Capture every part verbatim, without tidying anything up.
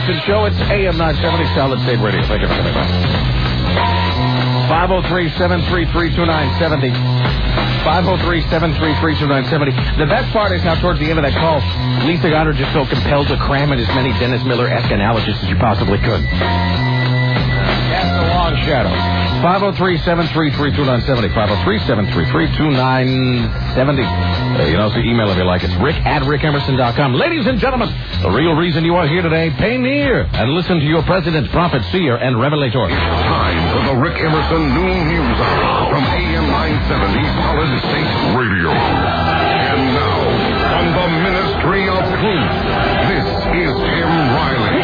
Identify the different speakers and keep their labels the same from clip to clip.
Speaker 1: Emerson Show. It's A M nine seventy Solid State Radio. Thank you for coming by. five oh three, seven three three, two nine seven oh. five oh three, seven three three, two nine seven oh. The best part is how towards the end of that call, Lisa Goddard just felt compelled to cram in as many Dennis Miller-esque analogies as you possibly could. Cast a long shadow. five oh three, seven three three, two nine seven oh. five oh three, seven three three, two nine seven oh. Uh, you can also email if you like. It's rick at rick emerson dot com. Ladies and gentlemen, the real reason you are here today, pay near and listen to your president, prophet, seer, and revelator.
Speaker 2: It's time for the Rick Emerson Noon News Hour from A M nine seventy Solid State Radio. And now, from the Ministry of Truth, this is Tim Riley.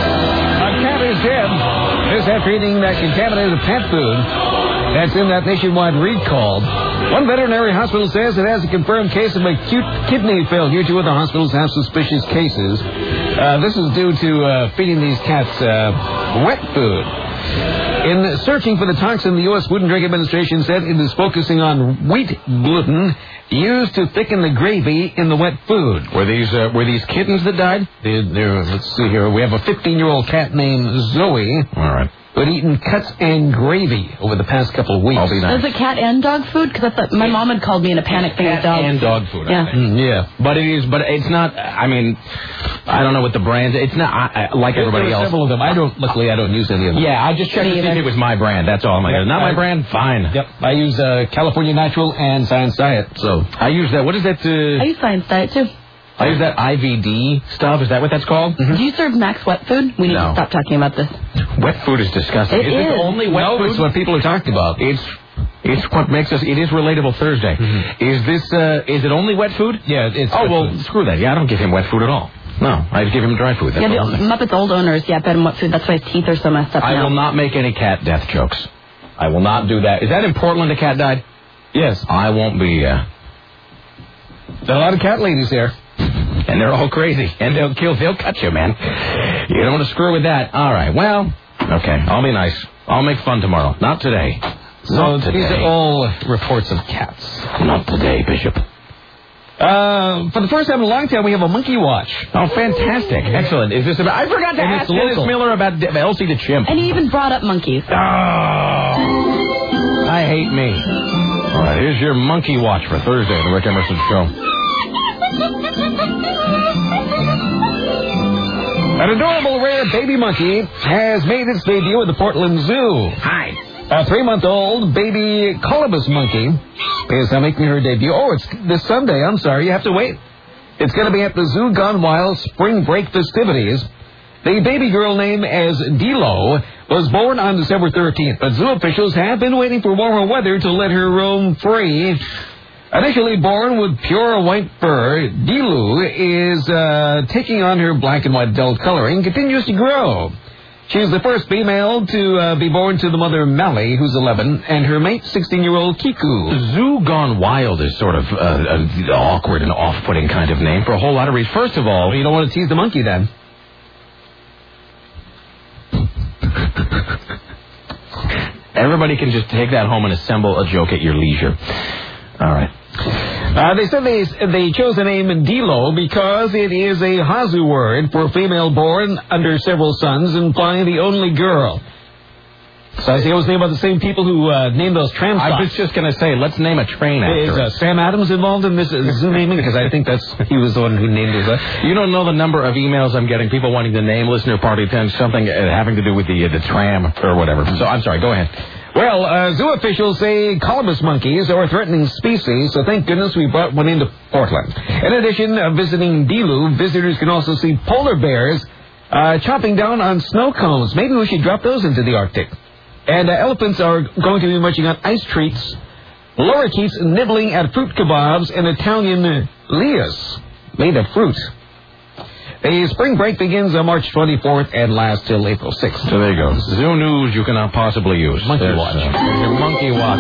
Speaker 3: A cat is dead. This after eating that contaminated pet food that's in that nationwide recall. One veterinary hospital says it has a confirmed case of acute kidney failure. Two other hospitals have suspicious cases. Uh, this is due to uh, feeding these cats uh, wet food. In searching for the toxin, the U S Food and Drug Administration said it is focusing on wheat gluten used to thicken the gravy in the wet food.
Speaker 1: Were these uh, were these kittens that died?
Speaker 3: They're, they're, let's see here. We have a fifteen-year-old cat named Zoe.
Speaker 1: All right.
Speaker 3: Who had eaten cuts and gravy over the past couple of weeks.
Speaker 1: I'll be nice.
Speaker 4: Is it cat and dog food? Because I thought my mom had called me in a panic thing with dogs.
Speaker 1: Cat and dog food,
Speaker 4: yeah.
Speaker 1: I think.
Speaker 3: Mm, yeah.
Speaker 1: But it is, but it's not, I mean, I don't know what the brand, it's not I, I, like everybody else.
Speaker 3: Several of them. I don't, luckily I don't use any of them.
Speaker 1: Yeah, I just checked to see if it was my brand. That's all I'm like. Not my brand? Fine.
Speaker 3: Yep. I use uh, California Natural and Science Diet. So
Speaker 1: I use that. What is that? Uh,
Speaker 4: I use Science Diet, too.
Speaker 1: I use that I V D stuff. Is that what that's called?
Speaker 4: Mm-hmm. Do you serve Max wet food? We need
Speaker 1: no.
Speaker 4: to stop talking about this.
Speaker 1: Wet food is disgusting.
Speaker 4: It
Speaker 1: is,
Speaker 4: is.
Speaker 1: it only wet
Speaker 3: no,
Speaker 1: food?
Speaker 3: it's what people are talking about.
Speaker 1: It's it's what makes us. It is Relatable Thursday. Mm-hmm. Is this? Uh, is it only wet food?
Speaker 3: Yeah, it's.
Speaker 1: Oh well, food. Screw that. Yeah, I don't give him wet food at all. No, I give him dry food. That's
Speaker 4: yeah,
Speaker 1: all.
Speaker 4: the Muppets old owners, yeah, fed him wet food. That's why his teeth are so messed up
Speaker 1: I
Speaker 4: now.
Speaker 1: will not make any cat death jokes. I will not do that. Is that in Portland? A cat died?
Speaker 3: Yes.
Speaker 1: I won't be. Uh...
Speaker 3: There are a lot of cat ladies there.
Speaker 1: And they're all crazy. And they'll kill, they'll cut you, man. You don't want to screw with that. All right, well, okay, I'll be nice. I'll make fun tomorrow. Not today.
Speaker 3: So
Speaker 1: Not today.
Speaker 3: these are all reports of cats.
Speaker 1: Not today, Bishop.
Speaker 3: Uh, for the first time in a long time, we have a monkey watch.
Speaker 1: Oh, fantastic. Excellent. Is this about... I forgot to
Speaker 3: and
Speaker 1: ask Dennis Miller about D- Elsie the chimp.
Speaker 4: And he even brought up monkeys.
Speaker 1: Oh, I hate me. All right, here's your monkey watch for Thursday on the Rick Emerson Show.
Speaker 3: An adorable rare baby monkey has made its debut at the Portland Zoo.
Speaker 1: Hi.
Speaker 3: A three-month-old baby colobus monkey is now making her debut. Oh, it's this Sunday. I'm sorry, you have to wait. It's going to be at the Zoo Gone Wild spring break festivities. The baby girl named as Dilo was born on December thirteenth, but zoo officials have been waiting for warmer weather to let her roam free. Initially born with pure white fur, Dilu is uh, taking on her black and white adult coloring, continues to grow. She is the first female to uh, be born to the mother Mally, who's eleven, and her mate, sixteen-year-old Kiku.
Speaker 1: Zoo Gone Wild is sort of uh, an awkward and off-putting kind of name for a whole lot of reasons. First of all,
Speaker 3: well, you don't want to tease the monkey then.
Speaker 1: Everybody can just take that home and assemble a joke at your leisure. All right.
Speaker 3: Uh, they said they they chose the name Dilo because it is a Hazu word for female born under several sons, implying the only girl. So I see I was named by the same people who uh, named those tram stops.
Speaker 1: I was just going to say, let's name a train after
Speaker 3: Is uh, Sam Adams involved in this uh, zoo naming? Because I think that's he was the one who named it. Uh,
Speaker 1: you don't know the number of emails I'm getting, people wanting to name listener party ten, something uh, having to do with the uh, the tram or whatever. So I'm sorry, go ahead.
Speaker 3: Well, uh, zoo officials say colobus monkeys are a threatening species, so thank goodness we brought one into Portland. In addition, uh, visiting Dilu, visitors can also see polar bears uh, chopping down on snow cones. Maybe we should drop those into the Arctic. And uh, elephants are going to be munching on ice treats, lorikeets nibbling at fruit kebabs, and Italian lias made of fruit. The spring break begins on March twenty-fourth and lasts till April sixth.
Speaker 1: So there you go. Zoo news you cannot possibly use.
Speaker 3: Monkey
Speaker 1: There's,
Speaker 3: watch.
Speaker 1: Uh, your monkey watch.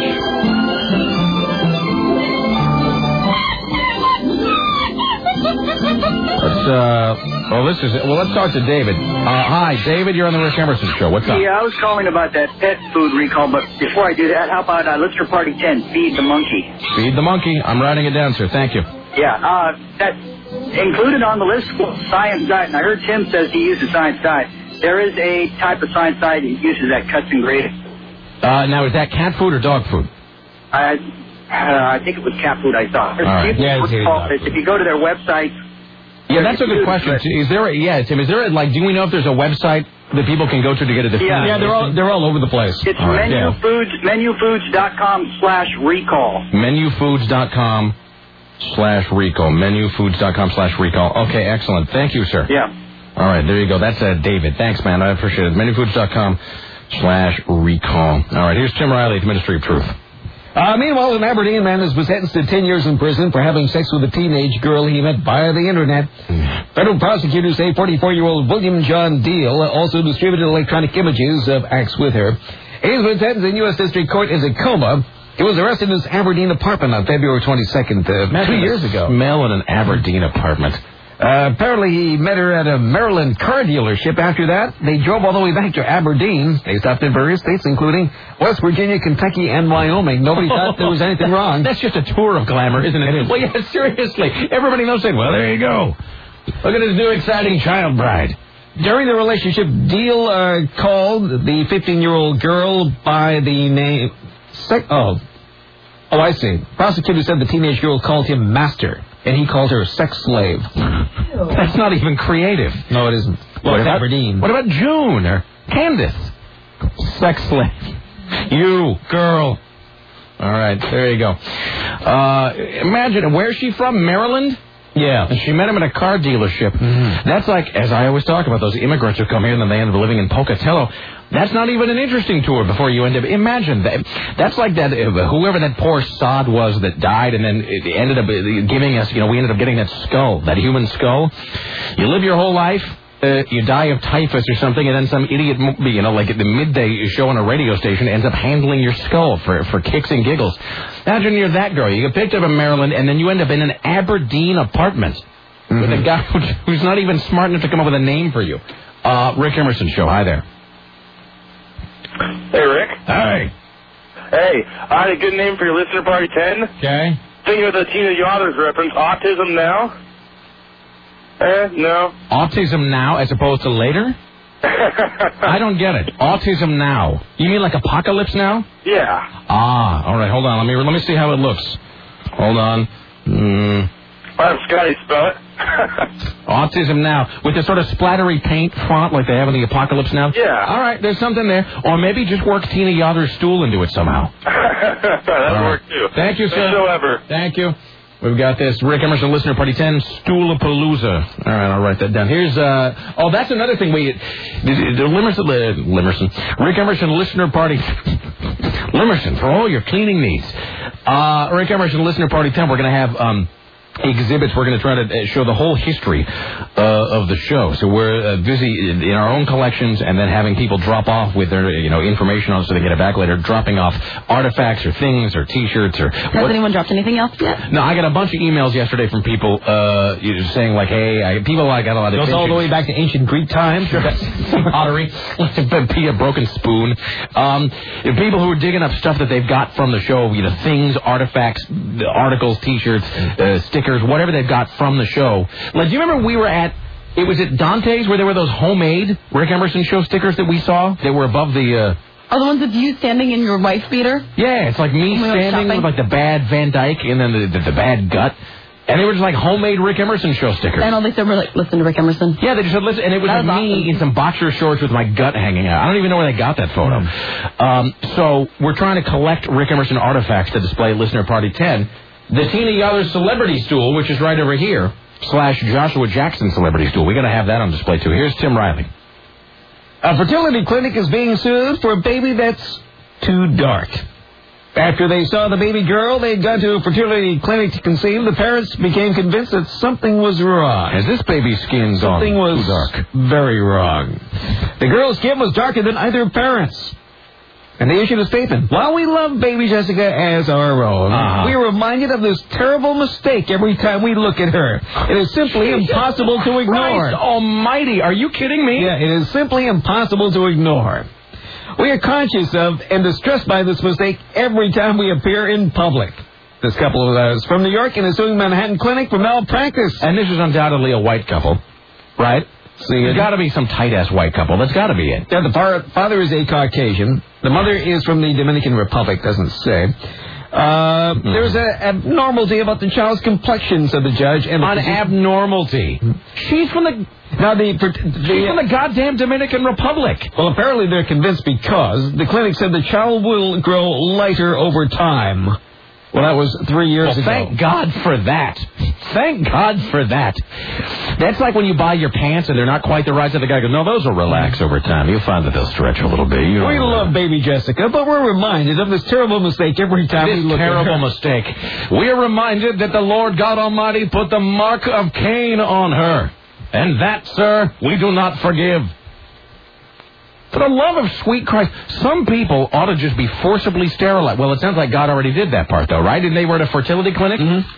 Speaker 1: Let's, uh, well, this is, well, let's talk to David. Uh, hi, David, you're on the Rick Emerson Show. What's up?
Speaker 5: Yeah, I was calling about that pet food recall, but before I do that, how about uh, listener party ten, feed the monkey?
Speaker 1: Feed the monkey. I'm writing it down, sir. Thank you.
Speaker 5: Yeah, uh, that included on the list was Science Diet, and I heard Tim says he uses Science Diet. There is a type of Science Diet he uses that cuts and grades.
Speaker 1: Uh, now, is that cat food or dog food?
Speaker 5: I, uh, I think it was cat food, I thought.
Speaker 1: Right.
Speaker 5: Yeah,
Speaker 1: it's
Speaker 5: if you go to their website...
Speaker 1: Yeah, that's a good question. Is there a, yeah, Tim, is there a, like, do we know if there's a website that people can go to to get a definitive?
Speaker 5: Yeah,
Speaker 3: yeah they're all they're all over the place.
Speaker 5: It's
Speaker 1: all right,
Speaker 5: menu
Speaker 1: yeah.
Speaker 5: foods, menufoods.com slash recall.
Speaker 1: menufoods.com slash recall. menufoods.com slash recall. Okay, excellent. Thank you, sir.
Speaker 5: Yeah.
Speaker 1: All right, there you go. That's uh, David. Thanks, man. I appreciate it. menufoods.com slash recall. All right, here's Tim Riley at the Ministry of Truth.
Speaker 3: Uh, meanwhile, an Aberdeen man was sentenced to ten years in prison for having sex with a teenage girl he met via the internet. Federal prosecutors say forty-four-year-old William John Deal also distributed electronic images of acts with her. He's been sentenced in U S District Court in Tacoma. He was arrested in his Aberdeen apartment on February twenty-second, uh, two years ago.
Speaker 1: Smell in an Aberdeen apartment.
Speaker 3: Uh, apparently he met her at a Maryland car dealership. After that, they drove all the way back to Aberdeen. They stopped in various states, including West Virginia, Kentucky, and Wyoming. Nobody thought there was anything wrong.
Speaker 1: That's just a tour of glamour, isn't it? It is. Well, yeah, seriously. Everybody knows it. Well, there you go. Look at this new exciting child bride.
Speaker 3: During the relationship, Deal uh, called the fifteen-year-old girl by the name... Sec- oh. Oh, I see. Prosecutors said the teenage girl called him master, and he called her sex slave.
Speaker 1: That's not even creative.
Speaker 3: No, it isn't. Well,
Speaker 1: what about
Speaker 3: Aberdeen.
Speaker 1: What about June or Candace? Sex slave. You, girl. All right, there you go. Uh, imagine, where's she from? Maryland?
Speaker 3: Yeah.
Speaker 1: And she met him at a car dealership. Mm-hmm. That's like, as I always talk about, those immigrants who come here and then they end up living in Pocatello. That's not even an interesting tour before you end up... Imagine that. That's like that, whoever that poor sod was that died and then it ended up giving us, you know, we ended up getting that skull, that human skull. You live your whole life, uh, you die of typhus or something, and then some idiot, you know, like at the midday show on a radio station ends up handling your skull for, for kicks and giggles. Imagine you're that girl. You get picked up in Maryland and then you end up in an Aberdeen apartment mm-hmm. with a guy who's not even smart enough to come up with a name for you. Uh, Rick Emerson Show. Hi there.
Speaker 6: Hey, Rick.
Speaker 1: Hi.
Speaker 6: Hey, I had a good name for your listener party ten.
Speaker 1: Okay.
Speaker 6: Thinking of the Tina Yothers reference, Autism Now? Eh, no.
Speaker 1: Autism Now as opposed to later? I don't get it. Autism Now. You mean like Apocalypse Now?
Speaker 6: Yeah.
Speaker 1: Ah, all right, hold on. Let me let me see how it looks. Hold on. Mm.
Speaker 6: I'll have Scotty spell it.
Speaker 1: Autism Now, with the sort of splattery paint font like they have in the Apocalypse Now?
Speaker 6: Yeah.
Speaker 1: All right, there's something there. Or maybe just work Tina Yotter's stool into it somehow.
Speaker 6: That'll
Speaker 1: right.
Speaker 6: work, too.
Speaker 1: Thank you, sir.
Speaker 6: So ever.
Speaker 1: Thank you. We've got this. Rick Emerson, Listener Party ten, Stoolapalooza. All right, I'll write that down. Here's, uh, oh, that's another thing we, the, the Limerson, uh, Limerson, Rick Emerson, Listener Party, Limerson, for all your cleaning needs. Uh, Rick Emerson, Listener Party ten, we're going to have, um, exhibits. We're going to try to show the whole history uh, of the show. So we're uh, busy in our own collections and then having people drop off with their, you know, information on it so they get it back later, dropping off artifacts or things or T-shirts or...
Speaker 4: Has what? anyone dropped anything else yet?
Speaker 1: No, I got a bunch of emails yesterday from people uh, saying like, hey, I, people I got a lot of...
Speaker 3: Goes all the way back to ancient Greek times.
Speaker 1: Some pottery. A broken spoon. Um, people who are digging up stuff that they've got from the show, you know, things, artifacts, articles, T-shirts, uh, stickers, whatever they've got from the show. Like, do you remember we were at, it was at Dante's where there were those homemade Rick Emerson Show stickers that we saw? They were above the... Uh,
Speaker 4: oh, the ones of you standing in your wife beater?
Speaker 1: Yeah, it's like me standing with like the bad Van Dyke and then the, the, the bad gut. And they were just like homemade Rick Emerson Show stickers.
Speaker 4: And all they said were like, listen to Rick Emerson.
Speaker 1: Yeah, they just said, listen, and it was, was me awesome. in some boxer shorts with my gut hanging out. I don't even know where they got that photo. Mm. Um, so we're trying to collect Rick Emerson artifacts to display at Listener Party ten. The Tina Yothers Celebrity Stool, which is right over here, slash Joshua Jackson Celebrity Stool. We're going to have that on display, too. Here's Tim Riley.
Speaker 3: A fertility clinic is being sued for a baby that's too dark. After they saw the baby girl they'd gone to a fertility clinic to conceive, the parents became convinced that something was wrong.
Speaker 1: As this baby's skin's
Speaker 3: something
Speaker 1: on
Speaker 3: was
Speaker 1: too dark.
Speaker 3: very wrong. The girl's skin was darker than either parent's. And they issued a statement. While we love baby Jessica as our own, uh-huh. we are reminded of this terrible mistake every time we look at her. It is simply impossible to ignore.
Speaker 1: Christ almighty, are you kidding me?
Speaker 3: Yeah, it is simply impossible to ignore. We are conscious of and distressed by this mistake every time we appear in public. This couple uh, is from New York and is suing Manhattan Clinic for malpractice.
Speaker 1: And this is undoubtedly a white couple, right? See, there's got to be some tight-ass white couple. That's got to be it.
Speaker 3: Yeah, the far, father is a Caucasian. The mother is from the Dominican Republic, doesn't say. Uh, mm. There's an abnormality about the child's complexion, said the judge. And
Speaker 1: An abnormality? She's from the...
Speaker 3: Now, the, the,
Speaker 1: She's from the goddamn Dominican Republic.
Speaker 3: Well, apparently they're convinced because the clinic said the child will grow lighter over time. Well, that was three years
Speaker 1: well,
Speaker 3: ago.
Speaker 1: Thank God for that. Thank God for that. That's like when you buy your pants and they're not quite the right size. The guy goes, no, those will relax over time. You'll find that they'll stretch a little bit. You
Speaker 3: we love baby Jessica, but we're reminded of this terrible mistake every time
Speaker 1: this
Speaker 3: we look
Speaker 1: terrible
Speaker 3: at her.
Speaker 1: mistake. We are reminded that the Lord God Almighty put the mark of Cain on her. And that, sir, we do not forgive. For the love of sweet Christ, some people ought to just be forcibly sterilized. Well, it sounds like God already did that part, though, right? Didn't they were at a fertility clinic?
Speaker 3: Mm-hmm.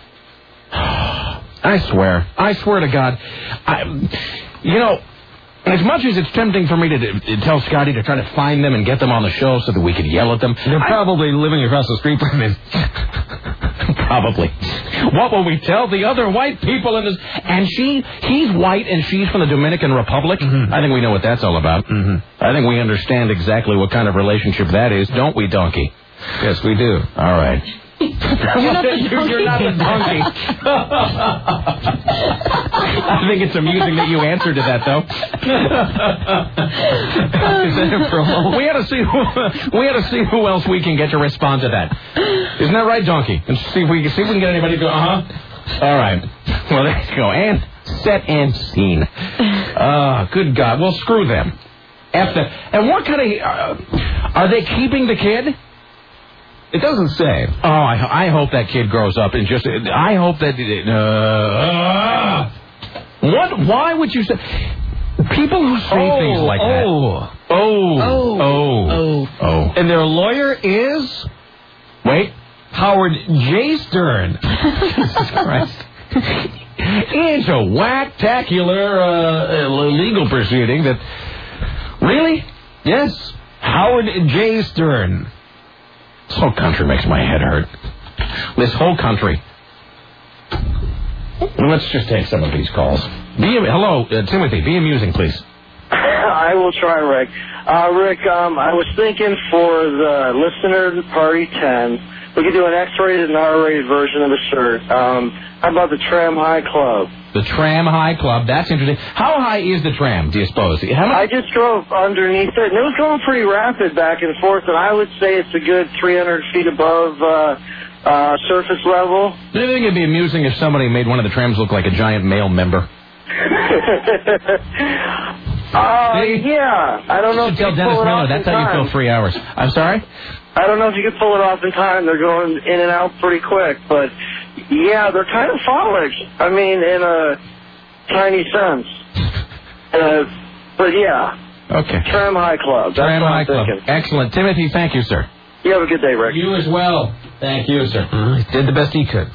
Speaker 1: I swear. I swear to God. I, you know, as much as it's tempting for me to, to tell Scotty to try to find them and get them on the show so that we could yell at them.
Speaker 3: They're I, probably living across the street from him.
Speaker 1: Probably. What will we tell the other white people in this? And she, he's white and she's from the Dominican Republic.
Speaker 3: Mm-hmm.
Speaker 1: I think we know what that's all about.
Speaker 3: Mm-hmm.
Speaker 1: I think we understand exactly what kind of relationship that is, don't we, Donkey?
Speaker 3: Yes, we do.
Speaker 1: All right.
Speaker 4: You're not the donkey.
Speaker 1: You're not the donkey. I think it's amusing that you answered to that, though. we had to see who, we had to see who else we can get to respond to that. Isn't that right, Donkey? And see if we can see if we can get anybody to go. Uh huh. All right. Well, there you go. And set and scene. Ah, uh, good God. Well, screw them. F them. And what kind of uh, are they keeping the kid?
Speaker 3: It doesn't say.
Speaker 1: Oh, I, I hope that kid grows up and just. I hope that. Uh, what? Why would you say? People who say
Speaker 3: oh,
Speaker 1: things like
Speaker 3: oh.
Speaker 1: that. Oh.
Speaker 4: Oh.
Speaker 1: Oh.
Speaker 4: Oh.
Speaker 1: Oh.
Speaker 3: And their lawyer is.
Speaker 1: Wait.
Speaker 3: Howard J. Stern.
Speaker 1: Jesus Christ. It's a whack-tacular uh, legal proceeding that. Really?
Speaker 3: Yes. Howard J. Stern.
Speaker 1: This whole country makes my head hurt. This whole country. Let's just take some of these calls. Be Hello, uh, Timothy. Be amusing, please.
Speaker 6: I will try, Rick. Uh, Rick, um, I was thinking for the listener party ten, we could do an X-rated and R-rated version of the shirt. Um, how about the Tram High Club?
Speaker 1: The Tram High Club. That's interesting. How high is the tram, do you suppose? How much?
Speaker 6: I just drove underneath it, and it was going pretty rapid back and forth, and I would say it's a good three hundred feet above uh, uh, surface level.
Speaker 1: Do you think it'd be amusing if somebody made one of the trams look like a giant male member?
Speaker 6: uh, yeah. I don't know if you
Speaker 1: tell
Speaker 6: can
Speaker 1: Dennis
Speaker 6: pull it
Speaker 1: Miller.
Speaker 6: off
Speaker 1: That's
Speaker 6: in
Speaker 1: how you
Speaker 6: time.
Speaker 1: fill three hours. I'm sorry?
Speaker 6: I don't know if you can pull it off in time. They're going in and out pretty quick, but yeah, they're kind of phallic. I mean, in a tiny sense. Uh, but yeah.
Speaker 1: Okay.
Speaker 6: Tram High Club. That's
Speaker 1: Tram
Speaker 6: what
Speaker 1: High
Speaker 6: I'm
Speaker 1: Club.
Speaker 6: thinking.
Speaker 1: Excellent. Timothy, thank you, sir.
Speaker 6: You have a good day, Rick.
Speaker 1: You as well. Thank you, sir.
Speaker 3: Uh, he did the best he could.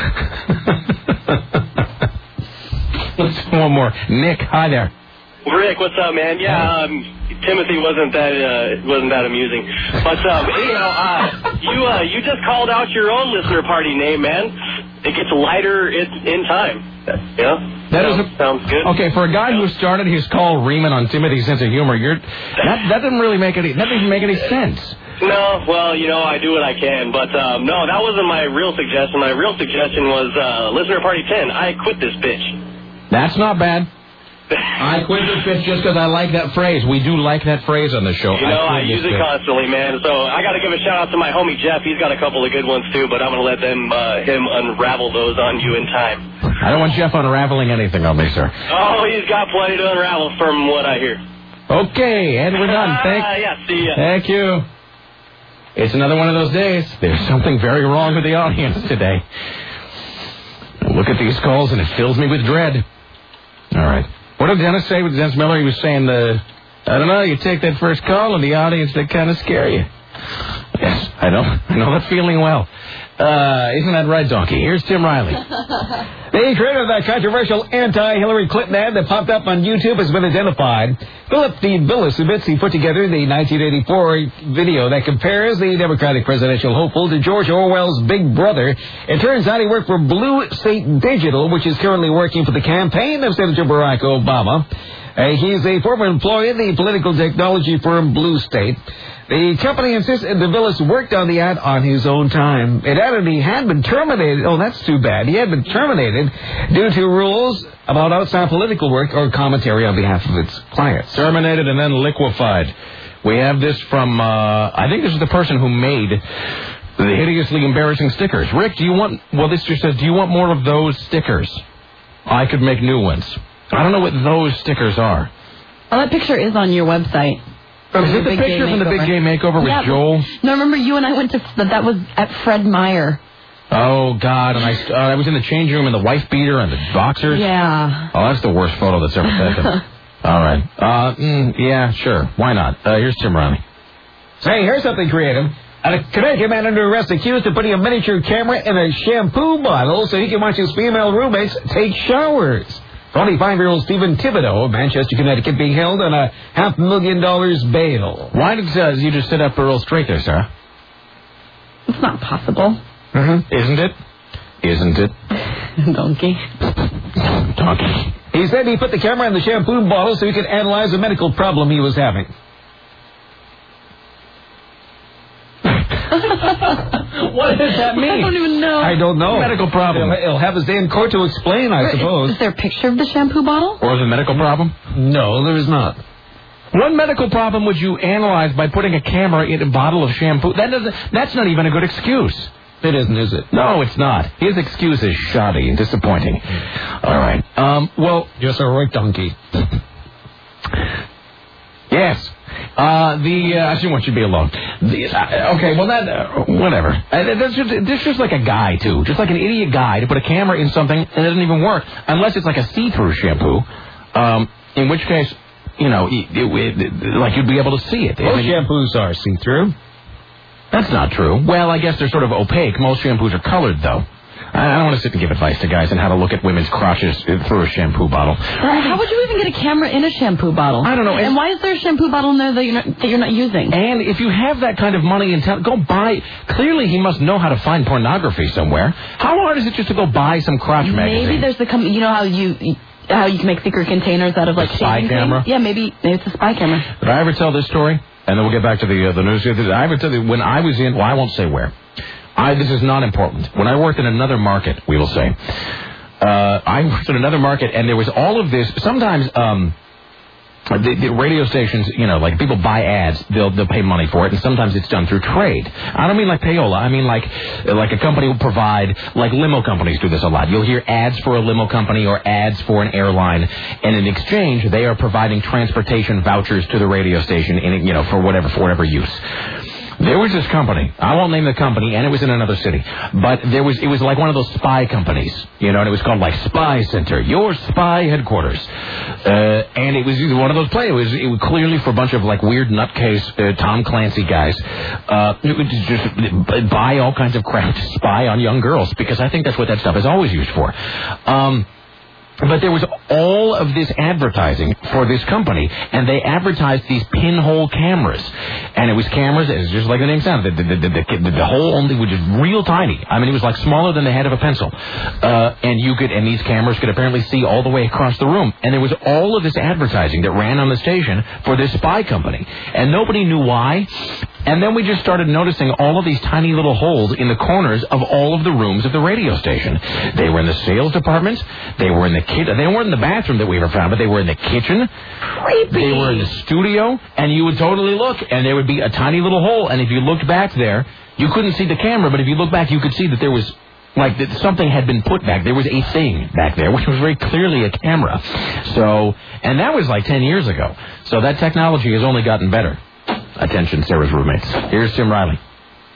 Speaker 1: Let's do one more. Nick, hi there.
Speaker 7: Rick, what's up, man? Yeah, um, Timothy wasn't that uh, wasn't that amusing, but um, anyhow, uh, you uh, you just called out your own listener party name, man. It gets lighter in, in time. Yeah,
Speaker 1: that
Speaker 7: sounds,
Speaker 1: is a,
Speaker 7: sounds good.
Speaker 1: Okay, for a guy who started his call reaming on Timothy's sense of humor, you're that that doesn't really make any that doesn't make any sense.
Speaker 7: No, well, you know, I do what I can, but um, no, that wasn't my real suggestion. My real suggestion was uh, listener party ten. I quit this bitch.
Speaker 1: That's not bad. I quit this bitch just because I like that phrase. We do like that phrase on the show.
Speaker 7: You know, I, I use it
Speaker 1: bitch.
Speaker 7: constantly, man. So I got to give a shout out to my homie Jeff. He's got a couple of good ones too, but I'm going to let them uh, him unravel those on you in time.
Speaker 1: I don't want Jeff unraveling anything on me, sir.
Speaker 7: Oh, he's got plenty to unravel from what I hear.
Speaker 1: Okay, and we're done. Thank,
Speaker 7: uh, yeah, see ya.
Speaker 1: Thank you. It's another one of those days. There's something very wrong with the audience today. I look at these calls and it fills me with dread. All right. What did Dennis say with Dennis Miller? He was saying, the, I don't know, you take that first call and the audience, they kind of scare you. Yes, I know. I know that feeling well. Uh, isn't that right, Donkey? Here's Tim Riley.
Speaker 3: The creator of that controversial anti-Hillary Clinton ad that popped up on YouTube has been identified. Philip D. Billis admits he put together the nineteen eighty-four video that compares the Democratic presidential hopeful to George Orwell's Big Brother. It turns out he worked for Blue State Digital, which is currently working for the campaign of Senator Barack Obama. Uh, he's a former employee of the political technology firm Blue State. The company insists that Villas worked on the ad on his own time. It added he had been terminated. Oh, that's too bad. He had been terminated due to rules about outside political work or commentary on behalf of its clients.
Speaker 1: Terminated and then liquefied. We have this from, uh, I think this is the person who made the hideously embarrassing stickers. Rick, do you want, well, this just says, do you want more of those stickers? I could make new ones. I don't know what those stickers are.
Speaker 4: Well, that picture is on your website.
Speaker 1: Is it the picture from the Big Gay Makeover with
Speaker 4: yeah,
Speaker 1: Joel?
Speaker 4: No, remember you and I went to, that was at Fred Meyer.
Speaker 1: Oh, God, and I, uh, I was in the change room in the wife beater and the boxers.
Speaker 4: Yeah.
Speaker 1: Oh, that's the worst photo that's ever taken. All right. Uh, mm, yeah, sure. Why not? Uh, here's Tim Riley.
Speaker 3: Say, here's something creative. A Connecticut man under arrest accused of putting a miniature camera in a shampoo bottle so he can watch his female roommates take showers. twenty-five-year-old Stephen Thibodeau of Manchester, Connecticut, being held on a half million dollars bail.
Speaker 1: Why did uh, you just sit up real straight there, Sarah?
Speaker 4: It's not possible.
Speaker 1: Mm-hmm. Isn't it? Isn't it?
Speaker 4: Donkey.
Speaker 1: Donkey.
Speaker 3: He said he put the camera in the shampoo bottle so he could analyze a medical problem he was having.
Speaker 1: What does that mean?
Speaker 4: I don't even know.
Speaker 3: I don't know.
Speaker 1: Medical problem.
Speaker 3: He'll, he'll have his day in court to explain, I suppose.
Speaker 4: Is there a picture of the shampoo bottle?
Speaker 1: Or is it a medical problem?
Speaker 3: No, there is not.
Speaker 1: What medical problem would you analyze by putting a camera in a bottle of shampoo? That doesn't. That's not even a good excuse.
Speaker 3: It isn't, is it?
Speaker 1: No, it's not. His excuse is shoddy and disappointing. All right. Um. Well,
Speaker 3: just a right donkey.
Speaker 1: Yes. Uh, the, uh, I just want you to be alone. The, uh, okay, well, that, uh, whatever. Uh, that's just, this is just like a guy, too. Just like an idiot guy to put a camera in something and it doesn't even work. Unless it's like a see-through shampoo. Um, in which case, you know, it, it, it, like you'd be able to see it.
Speaker 3: Most
Speaker 1: I mean,
Speaker 3: shampoos are see-through.
Speaker 1: That's not true. Well, I guess they're sort of opaque. Most shampoos are colored, though. I don't want to sit and give advice to guys on how to look at women's crotches through a shampoo bottle.
Speaker 4: How would you even get a camera in a shampoo bottle?
Speaker 1: I don't know.
Speaker 4: And why is there a shampoo bottle in there that you're not, that you're not using?
Speaker 1: And if you have that kind of money in town, go buy. Clearly, he must know how to find pornography somewhere. How hard is it just to go buy some crotch magazine?
Speaker 4: Maybe there's the com- you know how you how you can make secret containers out of like
Speaker 1: a spy camera.
Speaker 4: Things? Yeah, maybe, maybe it's a spy camera.
Speaker 1: Did I ever tell this story? And then we'll get back to the uh, the news. Did I ever tell you when I was in? Well, I won't say where. I, this is not important. When I worked in another market, we will say, uh, I worked in another market, and there was all of this. Sometimes um, the, the radio stations, you know, like people buy ads, they'll they'll pay money for it, and sometimes it's done through trade. I don't mean like payola. I mean like like a company will provide, like limo companies do this a lot. You'll hear ads for a limo company or ads for an airline, and in exchange, they are providing transportation vouchers to the radio station, in you know, for whatever for whatever use. There was this company. I won't name the company, and it was in another city. But there was, it was like one of those spy companies, you know, and it was called like Spy Center, your spy headquarters. Uh, and it was one of those plays. It was, it was clearly for a bunch of like weird nutcase uh, Tom Clancy guys. Uh, it would just buy all kinds of crap to spy on young girls, because I think that's what that stuff is always used for. Um, But there was all of this advertising for this company, and they advertised these pinhole cameras. And it was cameras, it was just like the name sounded, the, the, the, the, the hole only was just real tiny. I mean, it was like smaller than the head of a pencil. Uh, and you could, and these cameras could apparently see all the way across the room. And there was all of this advertising that ran on the station for this spy company. And nobody knew why. And then we just started noticing all of these tiny little holes in the corners of all of the rooms of the radio station. They were in the sales department. They were in the kitchen. They weren't in the bathroom that we ever found, but they were in the kitchen.
Speaker 4: Creepy.
Speaker 1: They were in the studio. And you would totally look, and there would be a tiny little hole. And if you looked back there, you couldn't see the camera, but if you looked back, you could see that there was, like, that something had been put back. There was a thing back there, which was very clearly a camera. So, and that was like ten years ago. So that technology has only gotten better. Attention, Sarah's roommates. Here's Tim Riley.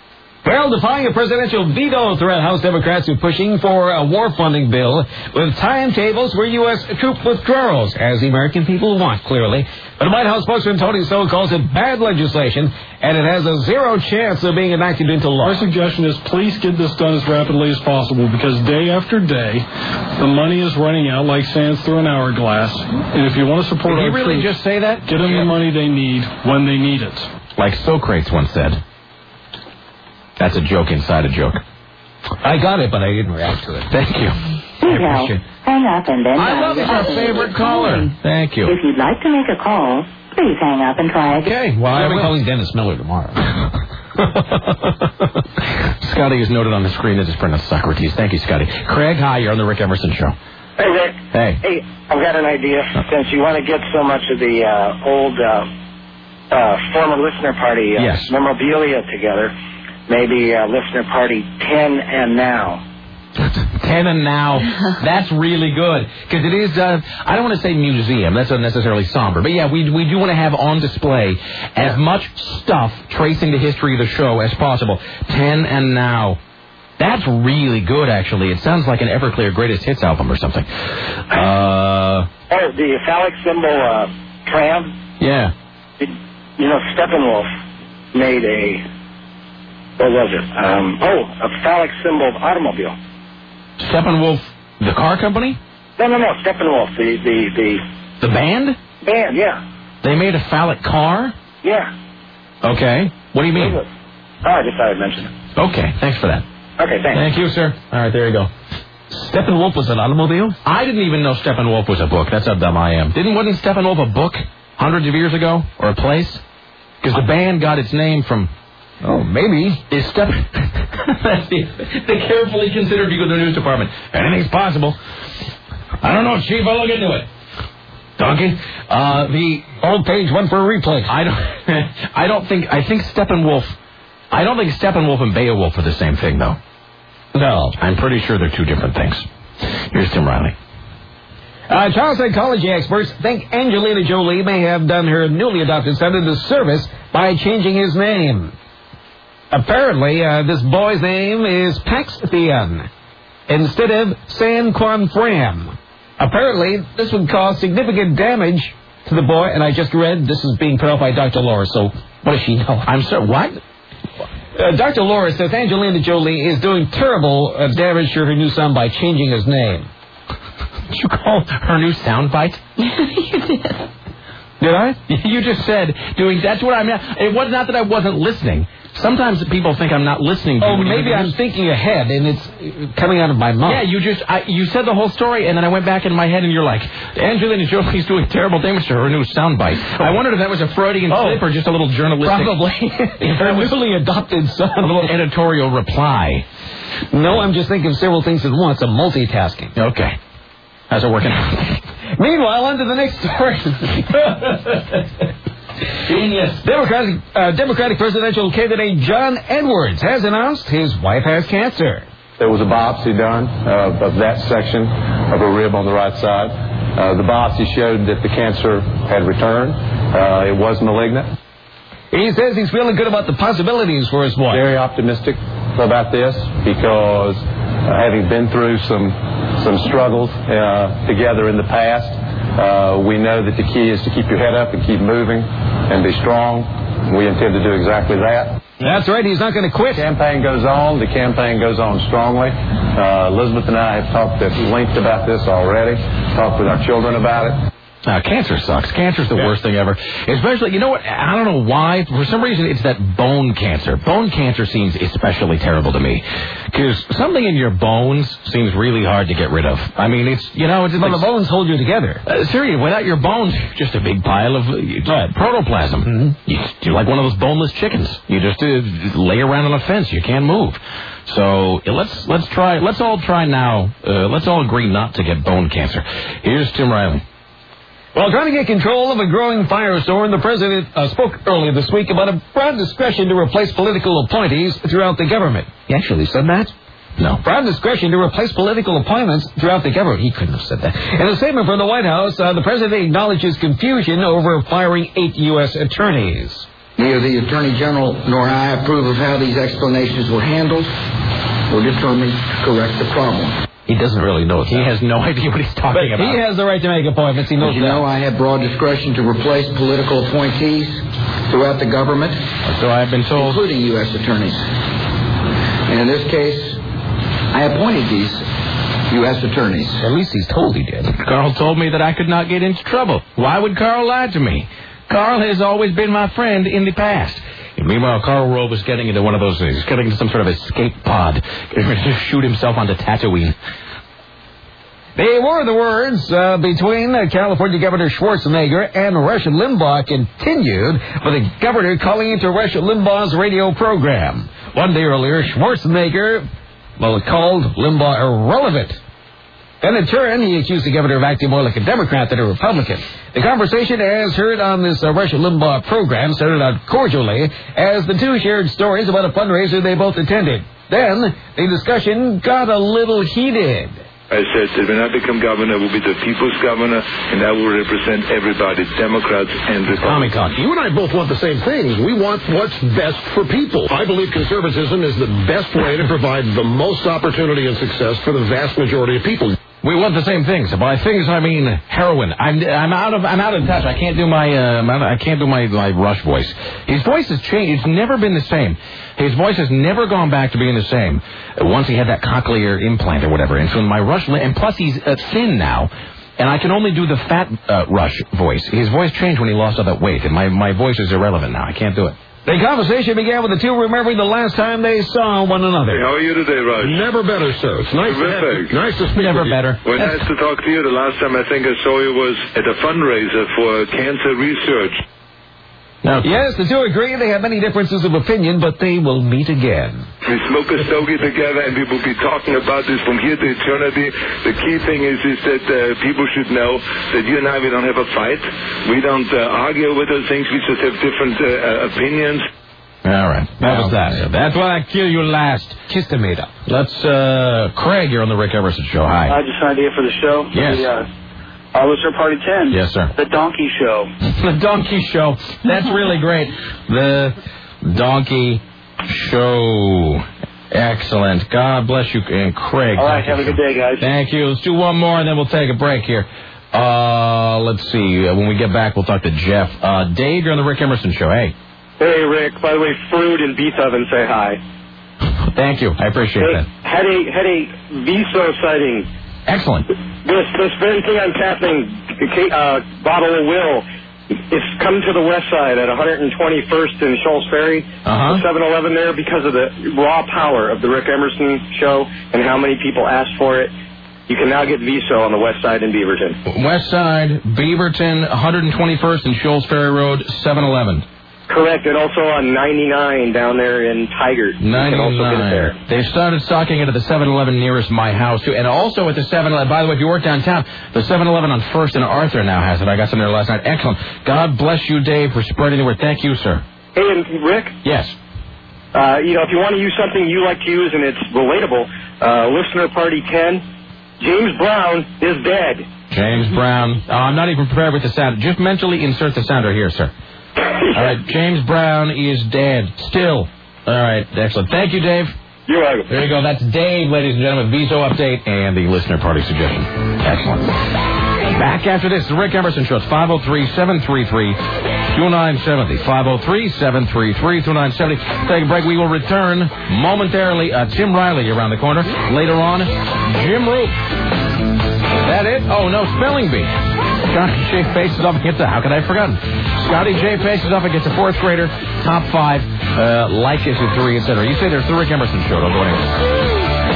Speaker 3: Well, defying a presidential veto threat, House Democrats are pushing for a war funding bill with timetables for U S troop withdrawals, as the American people want, clearly. But White House spokesman Tony Sow calls it bad legislation, and it has a zero chance of being enacted into law.
Speaker 8: Our suggestion is please get this done as rapidly as possible, because day after day, the money is running out like sands through an hourglass. And if you want to support
Speaker 1: Did
Speaker 8: our
Speaker 1: he really
Speaker 8: troops,
Speaker 1: just say that?
Speaker 8: get them the money they need when they need it.
Speaker 1: Like Socrates once said. That's a joke inside a joke.
Speaker 3: I got it, but I didn't react to it.
Speaker 1: Thank you.
Speaker 9: Now, hang up and then...
Speaker 1: I love our favorite caller. Thank you.
Speaker 9: If you'd like to make a call, please hang up and try again.
Speaker 1: Okay, well,
Speaker 3: I'll be
Speaker 1: I will.
Speaker 3: calling Dennis Miller tomorrow.
Speaker 1: Scotty is noted on the screen as his friend of Socrates. Thank you, Scotty. Craig, hi, you're on the Rick Emerson Show.
Speaker 6: Hey, Rick.
Speaker 1: Hey.
Speaker 6: Hey, I've got an idea. Since you want to get so much of the uh, old uh, uh, former listener party uh,
Speaker 1: Yes.
Speaker 6: memorabilia together, maybe uh, listener party ten and now.
Speaker 1: Ten and now. That's really good. Because it is, uh, I don't want to say museum. That's unnecessarily somber. But, yeah, we we do want to have on display as much stuff tracing the history of the show as possible. Ten and now. That's really good, actually. It sounds like an Everclear Greatest Hits album or something. Uh,
Speaker 6: Oh, the phallic symbol uh, tram.
Speaker 1: yeah.
Speaker 6: It, you know, Steppenwolf made a... What was it? Um, oh, a phallic symbol automobile.
Speaker 1: Steppenwolf, the car company?
Speaker 6: No, no, no. Steppenwolf, the the the
Speaker 1: The band?
Speaker 6: band. Yeah,
Speaker 1: They made a phallic car?
Speaker 6: yeah.
Speaker 1: Okay. What do you mean?
Speaker 6: Oh, I just thought I'd mention it.
Speaker 1: Okay, thanks for that.
Speaker 6: Okay, thanks.
Speaker 1: Thank you, sir. All right, there you go.
Speaker 3: Steppenwolf was an automobile?
Speaker 1: I didn't even know Steppenwolf was a book. That's how dumb I am. Didn't wasn't Steppenwolf a book hundreds of years ago or a place? Because the band got its name from.
Speaker 3: Oh, maybe.
Speaker 1: Is Step? That's the, the carefully considered view of the news department. Anything's possible. I don't know, Chief. I'll look into it. Donkey. Uh, the
Speaker 3: Old page, one for a replay.
Speaker 1: I don't. I don't think. I think Steppenwolf. I don't think Steppenwolf and Beowulf are the same thing, though.
Speaker 3: No.
Speaker 1: I'm pretty sure they're two different things. Here's Tim Riley.
Speaker 3: Uh, child psychology experts think Angelina Jolie may have done her newly adopted son a disservice by changing his name. Apparently, uh, this boy's name is Pax Theon instead of San Quan Fram. Apparently, this would cause significant damage to the boy, and I just read this is being put out by Doctor Laura, so what does she know?
Speaker 1: I'm sorry, what?
Speaker 3: Uh, Doctor Laura says Angelina Jolie is doing terrible uh, damage to her new son by changing his name.
Speaker 1: Did you call her new soundbite?
Speaker 4: You did.
Speaker 3: Did I?
Speaker 1: You just said doing. That's what I meant. It was not that I wasn't listening. Sometimes people think I'm not listening to
Speaker 3: Oh,
Speaker 1: you.
Speaker 3: maybe I'm thinking ahead, and it's uh, coming out of my mouth.
Speaker 1: Yeah, you just I, you said the whole story, and then I went back in my head, and you're like, Angelina Jolie's doing terrible damage to her new soundbite. I wondered if that was a Freudian
Speaker 3: Oh.
Speaker 1: slip or just a little journalistic.
Speaker 3: Probably. Her newly adopted son.
Speaker 1: A little editorial reply.
Speaker 3: No, I'm just thinking of several things at once. I'm multitasking.
Speaker 1: Okay. How's it working out?
Speaker 3: Meanwhile, on to the next story.
Speaker 1: Genius.
Speaker 3: Democratic, uh, Democratic presidential candidate John Edwards has announced his wife has cancer.
Speaker 10: There was a biopsy done uh, of that section of her rib on the right side. Uh, the biopsy showed that the cancer had returned. Uh, it was malignant.
Speaker 3: He says he's feeling good about the possibilities for his wife.
Speaker 10: Very optimistic about this because uh, having been through some some struggles uh, together in the past, uh, we know that the key is to keep your head up and keep moving and be strong. We intend to do exactly that.
Speaker 3: That's right. He's not going to quit.
Speaker 10: The campaign goes on. The campaign goes on strongly. Uh, Elizabeth and I have talked at length about this already, talked with our children about it.
Speaker 1: Uh, cancer sucks. Cancer's the yeah. worst thing ever. Especially, you know what? I don't know why. For some reason, it's that bone cancer. Bone cancer seems especially terrible to me. Because something in your bones seems really hard to get rid of. I mean, it's, you know, it's
Speaker 3: well,
Speaker 1: like...
Speaker 3: the bones hold you together.
Speaker 1: Uh, seriously, without your bones, just a big pile of uh, protoplasm. Mm-hmm. You, you're like one of those boneless chickens. You just uh, lay around on a fence. You can't move. So uh, let's let's try. Let's all try now. Uh, let's all agree not to get bone cancer. Here's Tim Riley.
Speaker 3: Well, trying to get control of a growing firestorm, the president uh, spoke earlier this week about a broad discretion to replace political appointees throughout the government. He actually said that? No. Broad discretion to replace political appointments throughout the government. He couldn't have said that. In a statement from the White House, uh, the president acknowledges confusion over firing eight U S attorneys.
Speaker 11: Neither the Attorney General nor I approve of how these explanations were handled or determined to correct the problem.
Speaker 1: He doesn't really know. He has no idea what he's talking
Speaker 3: but
Speaker 1: about.
Speaker 3: He has the right to make appointments. He knows
Speaker 11: As you
Speaker 3: that.
Speaker 11: know, I have broad discretion to replace political appointees throughout the government.
Speaker 1: So I've been told.
Speaker 11: Including U S attorneys. And in this case, I appointed these U S attorneys.
Speaker 3: At least he's told he did.
Speaker 1: Carl told me that I could not get into trouble. Why would Carl lie to me? Carl has always been my friend in the past. And meanwhile, Karl Rove is getting into one of those things. He's getting into some sort of escape pod. He's going to shoot himself onto Tatooine.
Speaker 3: They were the words uh, between uh, California Governor Schwarzenegger and Rush Limbaugh continued with the governor calling into Rush Limbaugh's radio program. One day earlier, Schwarzenegger, well, called Limbaugh irrelevant. Then in turn, he accused the governor of acting more like a Democrat than a Republican. The conversation, as heard on this uh, Rush Limbaugh program, started out cordially as the two shared stories about a fundraiser they both attended. Then, the discussion got a little heated.
Speaker 12: I said that when I become governor, I will be the people's governor, and I will represent everybody, Democrats and Republicans.
Speaker 13: You and I both want the same things. We want what's best for people. I believe conservatism is the best way to provide the most opportunity and success for the vast majority of people.
Speaker 1: We want the same things. By things, I mean heroin. I'm I'm out of I'm out of touch. I can't do my uh, I can't do my, my Rush voice. His voice has changed. It's never been the same. His voice has never gone back to being the same. Once he had that cochlear implant or whatever, and so my Rush, and plus he's uh, thin now, and I can only do the fat uh, Rush voice. His voice changed when he lost all that weight, and my my voice is irrelevant now. I can't do it.
Speaker 3: The conversation began with the two remembering the last time they saw one another.
Speaker 12: Hey, how are you today, Raj?
Speaker 13: Never better, sir. It's nice to have, nice to speak
Speaker 1: Never
Speaker 13: with
Speaker 1: better.
Speaker 12: Well, nice to talk to you. The last time I think I saw you was at a fundraiser for cancer research.
Speaker 3: Now, yes, the two agree they have many differences of opinion, but they will meet again.
Speaker 12: We smoke a stogie together, and we will be talking about this from here to eternity. The key thing is, is that uh, people should know that you and I, we don't have a fight. We don't uh, argue with those things. We just have different uh, uh, opinions.
Speaker 1: All right. That well, was that. That's why I kill you last.
Speaker 3: Kiss the made up.
Speaker 1: Let's, uh, Craig, you're on the Rick Emerson Show. Hi.
Speaker 5: I just an idea for the show.
Speaker 1: Yes.
Speaker 5: The, uh, Uh, listener Party ten.
Speaker 1: Yes, sir.
Speaker 5: The Donkey Show.
Speaker 1: The Donkey Show. That's really great. The Donkey Show. Excellent. God bless you, and Craig.
Speaker 5: All right, have a good day, guys.
Speaker 1: Thank you. Let's do one more, and then we'll take a break here. Uh, let's see. When we get back, we'll talk to Jeff. Uh, Dave, you're on the Rick Emerson Show. Hey.
Speaker 14: Hey, Rick. By the way, Fruit and Beef Oven say hi.
Speaker 1: Thank you. I appreciate
Speaker 14: hey,
Speaker 1: that.
Speaker 14: Had a, had a Viso sighting.
Speaker 1: Excellent.
Speaker 14: This this very thing I'm tapping, uh, Bottle of Will, it's come to the west side at one hundred twenty-first and Shoals Ferry,
Speaker 1: uh-huh.
Speaker 14: the seven eleven there, because of the raw power of the Rick Emerson Show and how many people asked for it. You can now get Viso on the west side in Beaverton.
Speaker 1: West side, Beaverton, one hundred twenty-first and Shoals Ferry Road, seven eleven.
Speaker 14: Correct, and also on ninety-nine down there in Tigard.
Speaker 1: ninety-nine.
Speaker 14: You can also get it there.
Speaker 1: They've started stocking it at the seven eleven nearest my house, too. And also at the seven eleven, by the way, if you work downtown, the seven eleven on First and Arthur now has it. I got some there last night. Excellent. God bless you, Dave, for spreading the word. Thank you, sir.
Speaker 14: Hey, and Rick?
Speaker 1: Yes.
Speaker 14: Uh, you know, if you want to use something you like to use and it's relatable, uh, Listener Party ten, James Brown is dead.
Speaker 1: James Brown. Oh, I'm not even prepared with the sound. Just mentally insert the sounder here, sir. All right, James Brown is dead. Still. All right, excellent. Thank you, Dave.
Speaker 14: You're welcome.
Speaker 1: There you go. That's Dave, ladies and gentlemen. Viso update and the listener party suggestion. Excellent. Back after this, the Rick Emerson Show. It's five oh three, seven three three, two nine seven oh. five oh three, seven three three, two nine seven oh. Take a break. We will return momentarily. Uh, Tim Riley around the corner. Later on, Jim Roop. Is that it? Oh, no, spelling bee. Scotty J faces off against a, how could I have forgotten? Scotty J faces off against a fourth grader, top five, uh, like issue three, et cetera. You say there's the Rick Emerson Show. Don't go anywhere.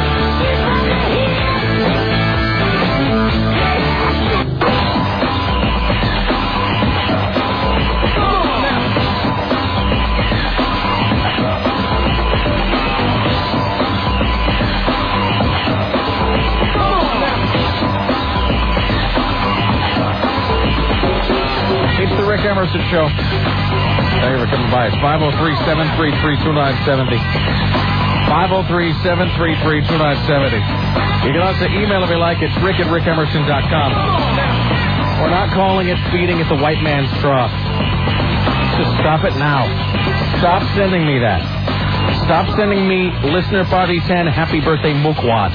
Speaker 1: Emerson Show. Thank you for coming by. It's five oh three, seven three three, two nine seven oh. five oh three, seven three three, two nine seven oh. You can also email if you like. It's rick at rick emerson dot com. We're not calling it feeding at the white man's trough. Just stop it now. Stop sending me that. Stop sending me Listener Party ten Happy Birthday Mookwat.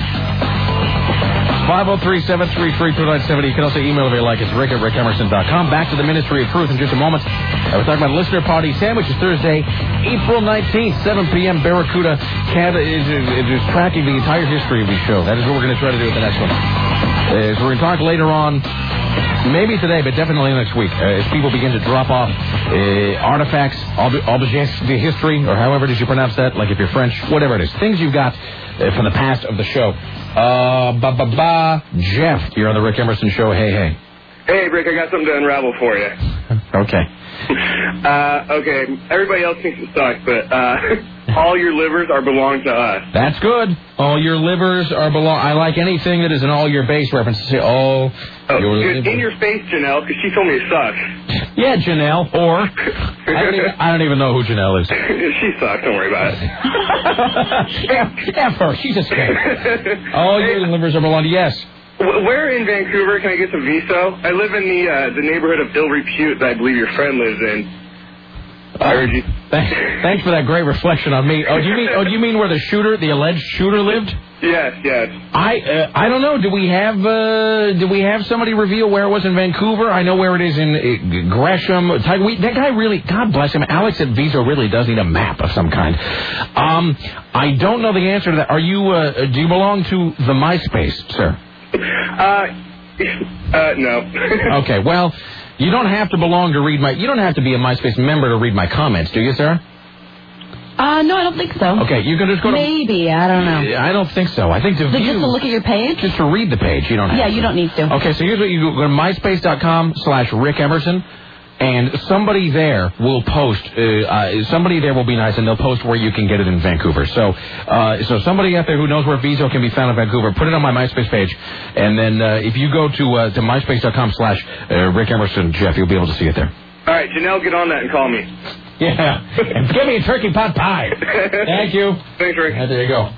Speaker 1: five oh three, seven three three, two nine seven oh. You can also email if you like. It's rick at rick emerson dot com. Back to the Ministry of Truth in just a moment. Uh, we're talking about Listener Party ten, which is Thursday, April nineteenth, seven p.m. Barracuda, Canada is, is, is tracking the entire history of the show. That is what we're going to try to do with the next one. Uh, so we're going to talk later on, maybe today, but definitely next week, uh, as people begin to drop off uh, artifacts, ob- objets de history, or however it is you pronounce that, like if you're French, whatever it is. Things you've got uh, from the past of the show. Uh, ba ba ba. Jeff, you're on the Rick Emerson Show. Hey, hey.
Speaker 14: Hey, Rick, I got something to unravel for you.
Speaker 1: Okay.
Speaker 14: Uh, okay, everybody else thinks it sucks, but uh, all your livers are belong to us.
Speaker 1: That's good. All your livers are belong. I like anything that is an all your base reference to say all
Speaker 14: oh,
Speaker 1: your
Speaker 14: livers. In your face, Janelle, because she told me it sucks.
Speaker 1: Yeah, Janelle. Or I don't even, I don't even know who Janelle is.
Speaker 14: She sucks. Don't worry about it.
Speaker 1: F, F her. She's a scam. All your livers are belong to yes.
Speaker 14: Where in Vancouver can I get some viso? I live in the uh, the neighborhood of ill repute that I believe your friend lives in. I heard you.
Speaker 1: Thanks, thanks for that great reflection on me. Oh, do you mean? Oh, do you mean where the shooter, the alleged shooter, lived?
Speaker 14: Yes, yes.
Speaker 1: I uh, I don't know. Do we have uh, do we have somebody reveal where it was in Vancouver? I know where it is in uh, Gresham. That guy really, God bless him, Alex at Viso really does need a map of some kind. Um, I don't know the answer to that. Are you? Uh, do you belong to the MySpace, sir?
Speaker 14: Uh, uh, no.
Speaker 1: Okay, well, you don't have to belong to read my... You don't have to be a MySpace member to read my comments, do you, Sarah?
Speaker 4: Uh, no, I don't think so.
Speaker 1: Okay, you can just go to...
Speaker 4: Maybe, I don't know.
Speaker 1: I don't think so. I think to view...
Speaker 4: Just to look at your page?
Speaker 1: Just to read the page, you don't have
Speaker 4: yeah,
Speaker 1: to.
Speaker 4: Yeah, you don't need to.
Speaker 1: Okay, so here's what you go. Go to myspace.com slash Rick Emerson, and somebody there will post... Uh, uh, somebody there will be nice, and they'll post where you can get it in Vancouver. So uh, so somebody out there who knows where Viso can be found in Vancouver, put it on my MySpace page, and then uh, if you go to uh, to myspace.com slash Rick Emerson, Jeff, you'll be able to see it there.
Speaker 14: All right, Janelle, get on that and call me.
Speaker 1: Yeah, and give me a turkey pot pie. Thank you.
Speaker 14: Thanks, Rick.
Speaker 1: Yeah, there you go.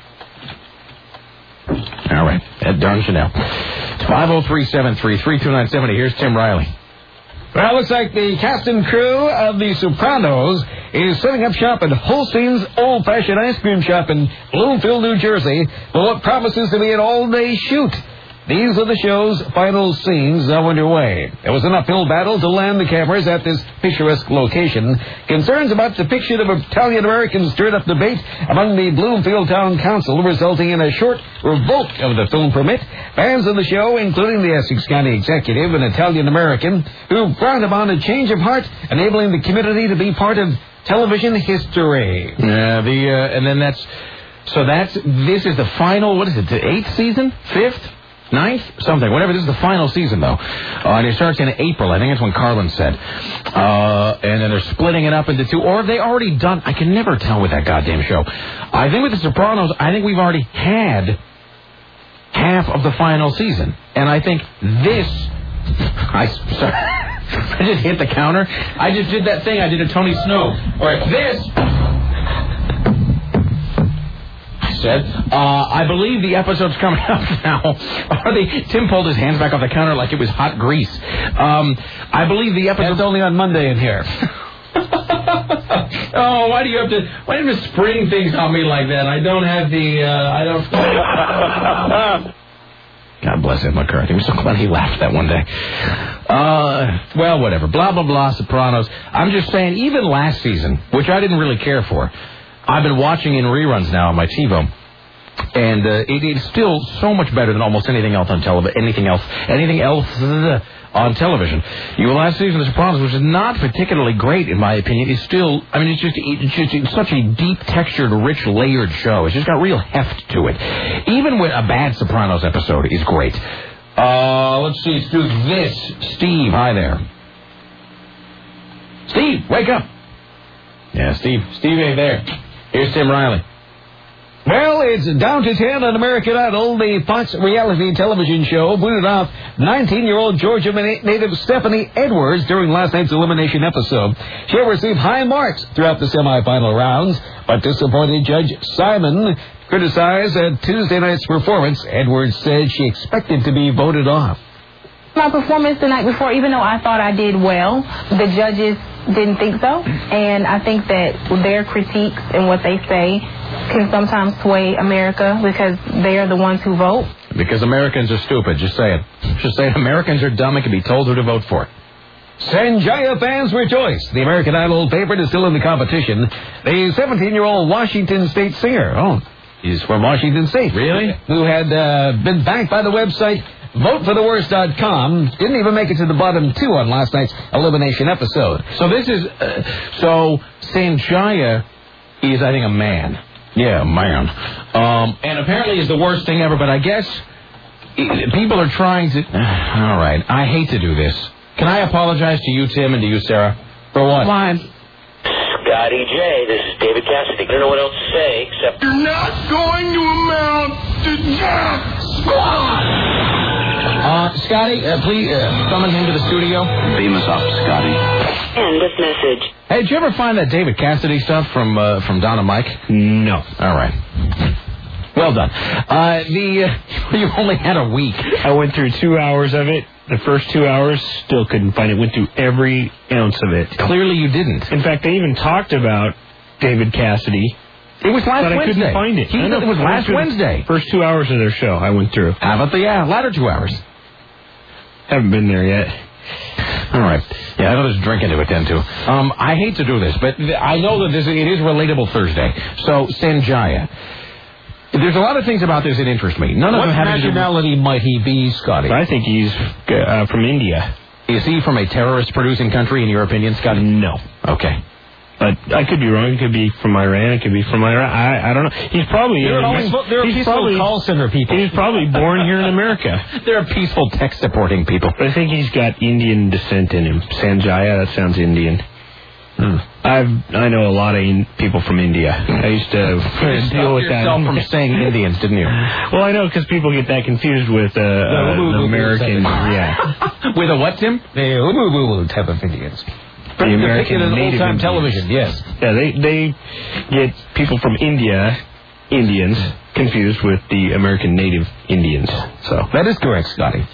Speaker 1: All right, that darn Chanel. It's five oh three, seven three three, two nine seven oh. Here's Tim Riley.
Speaker 3: Well, it looks like the cast and crew of The Sopranos is setting up shop at Holstein's Old Fashioned Ice Cream Shop in Bloomfield, New Jersey, for what promises to be an all-day shoot. These are the show's final scenes now underway. It was an uphill battle to land the cameras at this picturesque location. Concerns about depiction of Italian-Americans stirred up debate among the Bloomfield Town Council, resulting in a short revoke of the film permit. Fans of the show, including the Essex County executive, an Italian-American, who frowned upon a change of heart, enabling the community to be part of television history.
Speaker 1: Yeah, the uh, and then that's... So that's... This is the final... What is it? The eighth season? Fifth? Ninth? Something. Whatever. This is the final season, though. Uh, and it starts in April. I think that's when Carlin said. Uh, and then they're splitting it up into two. Or have they already done... I can never tell with that goddamn show. I think with The Sopranos, I think we've already had half of the final season. And I think this... I... Sorry. I just hit the counter. I just did that thing I did to Tony Snow. All right. This... Said, uh, I believe the episode's coming up now. Are they, Tim pulled his hands back off the counter like it was hot grease. Um, I believe the episode's
Speaker 3: only on Monday in here.
Speaker 1: Oh, why do you have to? Why do you have to spring things on me like that? I don't have the. Uh, I don't. God bless Ed McCarthy. I'm so glad he laughed that one day. Uh, well, whatever. Blah blah blah. Sopranos. I'm just saying. Even last season, which I didn't really care for. I've been watching in reruns now on my TiVo, and uh, it, it's still so much better than almost anything else on television. Anything else, anything else uh, on television. You know, last season of The Sopranos, which is not particularly great in my opinion, is still. I mean, it's just it's just it's such a deep, textured, rich, layered show. It's just got real heft to it. Even when a bad Sopranos episode is great. Uh, let's see. Let's do this. Steve, hi there. Steve, wake up. Yeah, Steve. Steve ain't there. Here's Tim Riley.
Speaker 3: Well, it's down to ten on American Idol. The Fox reality television show booted off nineteen-year-old Georgia native Stephanie Edwards during last night's elimination episode. She received high marks throughout the semifinal rounds, but disappointed Judge Simon criticized uh, Tuesday night's performance. Edwards said she expected to be voted off.
Speaker 9: My performance the night before, even though I thought I did well, the judges
Speaker 15: didn't think so. And I think that their critiques and what they say can sometimes sway America because they are the ones who vote.
Speaker 1: Because Americans are stupid. Just say it. Just say it. Americans are dumb and can be told who to vote for.
Speaker 3: Sanjaya fans rejoice. The American Idol favorite is still in the competition. The seventeen-year-old Washington State singer. Oh, he's from Washington State.
Speaker 1: Really?
Speaker 3: Who had uh, been banked by the website vote for the worst dot com. Didn't even make it to the bottom two on last night's elimination episode.
Speaker 1: So this is... Uh, so Sanjaya is, I think, a man. Yeah, man. Um, and apparently is the worst thing ever, but I guess people are trying to... All right, I hate to do this. Can I apologize to you, Tim, and to you, Sarah? For what?
Speaker 4: Why?
Speaker 16: Scotty J, this is David Cassidy. I don't know what else to say except...
Speaker 2: You're not going to amount to jack squat!
Speaker 1: Uh, Scotty, uh, please uh, summon him to the studio.
Speaker 17: Beam us up, Scotty.
Speaker 16: End of message.
Speaker 1: Hey, did you ever find that David Cassidy stuff from uh, from Don and Mike?
Speaker 17: No.
Speaker 1: All right. Well done. Uh, the uh, you only had a week.
Speaker 17: I went through two hours of it. The first two hours, still couldn't find it. Went through every ounce of it.
Speaker 1: Clearly you didn't.
Speaker 17: In fact, they even talked about David Cassidy.
Speaker 1: It was last
Speaker 17: but I
Speaker 1: Wednesday.
Speaker 17: couldn't find it.
Speaker 1: He
Speaker 17: I know,
Speaker 1: it was last Wednesday.
Speaker 17: First two hours of their show, I went through.
Speaker 1: How about the yeah, latter two hours?
Speaker 17: Haven't been there yet.
Speaker 1: All right. Yeah, I know there's drinking to it then, too. Um, I hate to do this, but I know that this it is Relatable Thursday. So, Sanjaya. There's a lot of things about this that interest me. None of
Speaker 3: what
Speaker 1: them have
Speaker 3: nationality might he be, Scotty?
Speaker 17: I think he's uh, from India.
Speaker 1: Is he from a terrorist-producing country, in your opinion, Scotty?
Speaker 17: No.
Speaker 1: Okay.
Speaker 17: But I could be wrong. It could be from Iran. It could be from Iraq. I, I don't know. He's probably...
Speaker 3: There are
Speaker 17: he's,
Speaker 3: peaceful, there are
Speaker 17: he's
Speaker 3: peaceful
Speaker 17: probably,
Speaker 3: call center people.
Speaker 17: He's probably born here in America.
Speaker 1: They're peaceful tech-supporting people.
Speaker 17: But I think he's got Indian descent in him. Sanjaya, that sounds Indian. Hmm. I've I know a lot of in, people from India. I used to
Speaker 1: you
Speaker 17: deal with
Speaker 1: yourself
Speaker 17: that.
Speaker 1: from saying Indians, didn't you?
Speaker 17: Well, I know because people get that confused with uh, uh, an American. Yeah.
Speaker 1: With a what, Tim?
Speaker 3: The type of Indians.
Speaker 17: The American
Speaker 3: in
Speaker 17: native
Speaker 3: old-time
Speaker 17: Indians.
Speaker 3: television, yes.
Speaker 17: Yeah, they they get people from India, Indians, confused with the American native Indians. So
Speaker 3: that is correct, Scotty.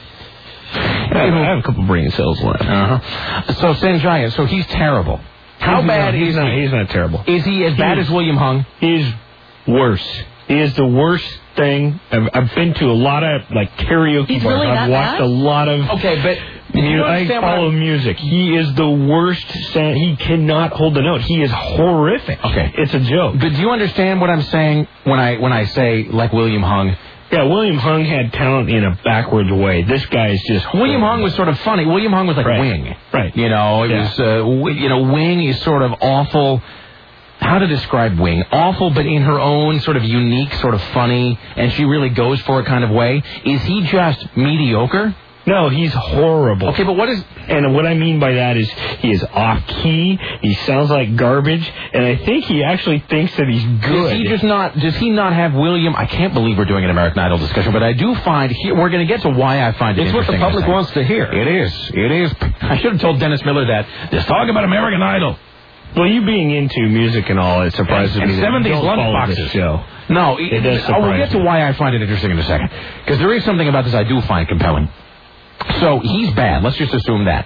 Speaker 17: I have, I have a couple brain cells left.
Speaker 1: Uh-huh. So Sanjaya, so he's terrible. How
Speaker 17: he's
Speaker 1: bad
Speaker 17: not,
Speaker 1: is
Speaker 17: he's
Speaker 1: he?
Speaker 17: Not, he's not terrible.
Speaker 1: Is he as bad
Speaker 17: he's,
Speaker 1: as William Hung?
Speaker 17: He's worse. He is the worst thing. I've, I've been to a lot of like karaoke
Speaker 4: he's
Speaker 17: bars.
Speaker 4: Really
Speaker 17: I've
Speaker 4: that
Speaker 17: watched
Speaker 4: bad?
Speaker 17: a lot of.
Speaker 1: Okay, but
Speaker 17: mu- I follow music. He is the worst. Stand- he cannot hold the note. He is horrific.
Speaker 1: Okay,
Speaker 17: it's a joke.
Speaker 1: But do you understand what I'm saying when I when I say like William Hung?
Speaker 17: Yeah, William Hung had talent in a backwards way. This guy is just...
Speaker 1: William Hung was sort of funny. William Hung was like
Speaker 17: right.
Speaker 1: Wing.
Speaker 17: Right.
Speaker 1: You know, it
Speaker 17: yeah.
Speaker 1: was, uh, w- you know, Wing is sort of awful. How to describe Wing? Awful, but in her own sort of unique, sort of funny, and she really goes for it kind of way. Is he just mediocre?
Speaker 17: No, he's horrible.
Speaker 1: Okay, but what is...
Speaker 17: And what I mean by that is he is off-key, he sounds like garbage, and I think he actually thinks that he's good.
Speaker 1: Does he just not... Does he not have William... I can't believe we're doing an American Idol discussion, but I do find... He, we're going to get to why I find it
Speaker 3: it's
Speaker 1: interesting.
Speaker 3: It's what the public wants to hear.
Speaker 1: It is. It is. I should have told Dennis Miller that. Let's talk about American Idol.
Speaker 17: Well, you being into music and all, it surprises
Speaker 1: and,
Speaker 17: me.
Speaker 1: And seventies lunchboxes.
Speaker 17: Show.
Speaker 1: No,
Speaker 17: it, it does surprise
Speaker 1: We'll get to
Speaker 17: me.
Speaker 1: why I find it interesting in a second. Because there is something about this I do find compelling. So he's bad. Let's just assume that.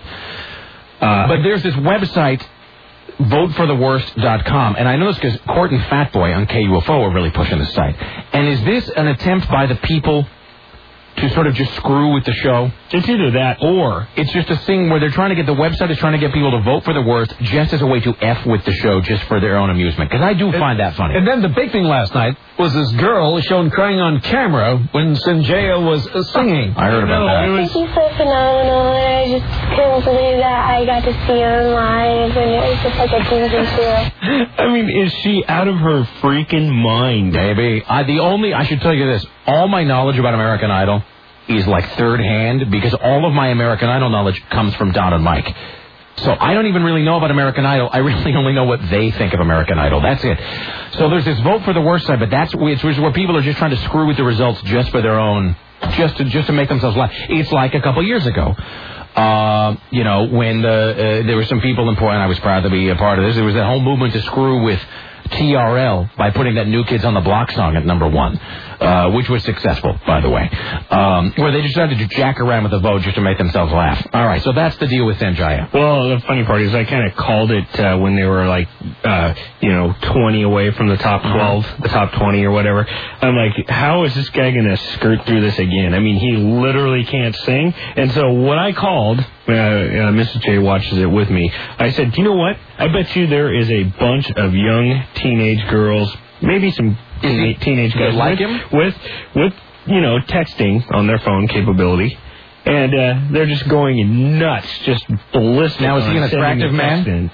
Speaker 1: Uh, but there's this website, vote for the worst dot com, and I know this because Court and Fatboy on K U F O are really pushing this site. And is this an attempt by the people to sort of just screw with the show?
Speaker 17: It's either that or
Speaker 1: it's just a thing where they're trying to get, the website is trying to get people to vote for the worst just as a way to F with the show just for their own amusement. Because I do
Speaker 3: and,
Speaker 1: find that funny.
Speaker 3: And then the big thing last night was this girl shown crying on camera when Sanjaya was uh, singing.
Speaker 1: I heard about that.
Speaker 18: I think he's so phenomenal, and I just couldn't believe that I got to see him live, and it was just like a dream come true.
Speaker 17: I mean, is she out of her freaking mind?
Speaker 1: Maybe. I, the only, I should tell you this, all my knowledge about American Idol is like third hand, because all of my American Idol knowledge comes from Don and Mike. So I don't even really know about American Idol. I really only know what they think of American Idol. That's it. So there's this vote for the worst side, but that's which is where people are just trying to screw with the results just for their own, just to just to make themselves laugh. It's like a couple years ago. Uh, you know, when the, uh, there were some people in Portland, I was proud to be a part of this. There was that whole movement to screw with T R L by putting that New Kids on the Block song at number one. uh, which was successful, by the way, um, where they decided to jack around with the vote just to make themselves laugh. All right, so that's the deal with Sanjaya.
Speaker 17: Well, the funny part is I kind of called it uh, when they were like, uh, you know, twenty away from the top twelve, uh-huh. the top twenty or whatever. I'm like, how is this guy going to skirt through this again? I mean, he literally can't sing. And so what I called, uh, uh, Missus J watches it with me, I said, do you know what? I bet you there is a bunch of young teenage girls, maybe some teen- teenage guys
Speaker 1: like
Speaker 17: with,
Speaker 1: him?
Speaker 17: with, with, you know, texting on their phone capability. And uh, they're just going nuts, just ballistic.
Speaker 1: Now, is he an attractive man?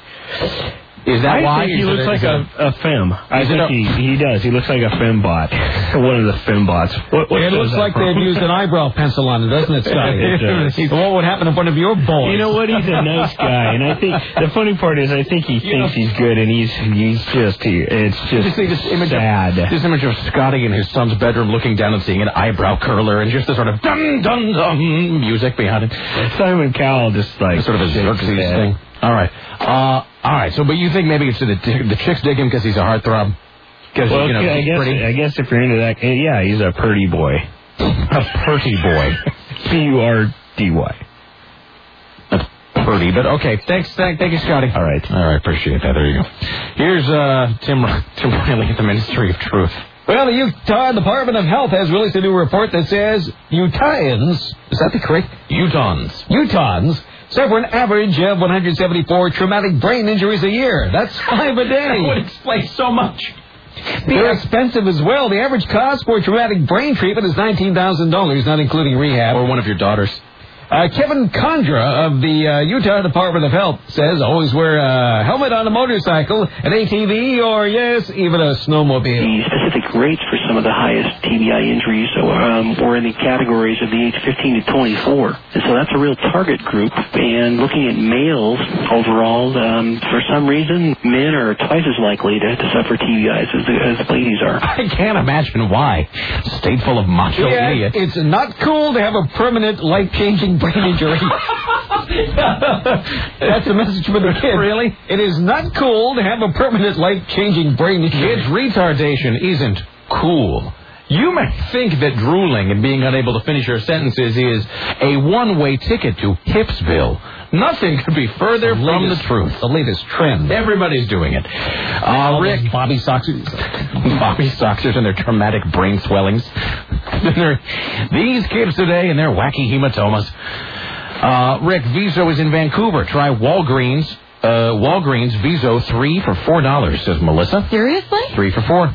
Speaker 1: Is that
Speaker 17: I
Speaker 1: why?
Speaker 17: think he looks like a, a femme. I
Speaker 1: Is
Speaker 17: think
Speaker 1: it a-
Speaker 17: he, he does. He looks like a fembot. One of the fembots. What, what
Speaker 3: It
Speaker 17: show
Speaker 3: looks
Speaker 17: is that
Speaker 3: like
Speaker 17: from?
Speaker 3: they've used an eyebrow pencil on it, doesn't it, Scotty?
Speaker 17: It does.
Speaker 3: What would happen in front of your boys?
Speaker 17: You know what? He's a nice guy, and I think the funny part is I think he
Speaker 1: You
Speaker 17: thinks
Speaker 1: know-
Speaker 17: he's good, and he's he's just he, it's
Speaker 1: You
Speaker 17: just
Speaker 1: see this image
Speaker 17: sad.
Speaker 1: Of, this image of Scotty in his son's bedroom looking down and seeing an eyebrow curler and just the sort of dun dun dun music behind it.
Speaker 17: Simon Cowell just like
Speaker 1: sort of a
Speaker 17: shakes his
Speaker 1: Xerxes
Speaker 17: head.
Speaker 1: thing. All right. Uh, all right. So, but you think maybe it's the, the chicks dig him because he's a heartthrob? Because,
Speaker 17: Well,
Speaker 1: you know,
Speaker 17: I
Speaker 1: he's
Speaker 17: guess
Speaker 1: pretty.
Speaker 17: I guess if you're into that, yeah, he's a pretty boy.
Speaker 1: A pretty boy.
Speaker 17: P U R D Y.
Speaker 1: Pretty, but okay. Thanks, thank, thank you, Scotty.
Speaker 17: All right.
Speaker 1: All right. Appreciate that. There you go. Here's uh, Tim Tim Riley at the Ministry of Truth.
Speaker 3: Well, the Utah Department of Health has released a new report that says Utahns, is that the correct?
Speaker 1: Utahns.
Speaker 3: Utahns suffer an average of one hundred seventy-four traumatic brain injuries a year. That's five a day.
Speaker 1: That would explain so much.
Speaker 3: They're expensive as well. The average cost for traumatic brain treatment is nineteen thousand dollars, not including rehab.
Speaker 1: Or one of your daughters.
Speaker 3: Uh, Kevin Condra of the uh, Utah Department of Health says always wear a helmet on a motorcycle, an A T V, or, yes, even a snowmobile.
Speaker 19: The specific rates for some of the highest T B I injuries um, were in the categories of the age fifteen to twenty-four. And so that's a real target group. And looking at males overall, um, for some reason, men are twice as likely to, to suffer T B Is as the, as the ladies are.
Speaker 1: I can't imagine why. State full of macho
Speaker 3: Yeah,
Speaker 1: idiots.
Speaker 3: it's not cool to have a permanent, life-changing brain injury. That's the message for the kids.
Speaker 1: Really?
Speaker 3: It is not cool to have a permanent, life-changing brain injury.
Speaker 1: Kids, retardation isn't cool. You may think that drooling and being unable to finish your sentences is a one-way ticket to Hipsville. Nothing could be further
Speaker 3: The
Speaker 1: from
Speaker 3: latest-
Speaker 1: the truth.
Speaker 3: The latest trend.
Speaker 1: Everybody's doing it. Uh, Rick,
Speaker 3: Bobby Soxers.
Speaker 1: Bobby Soxers and their traumatic brain swellings. They're- These kids today and their wacky hematomas. Uh, Rick, Viso is in Vancouver. Try Walgreens. Uh, Walgreens Viso three for four dollars, says Melissa.
Speaker 4: Seriously?
Speaker 1: Three for four.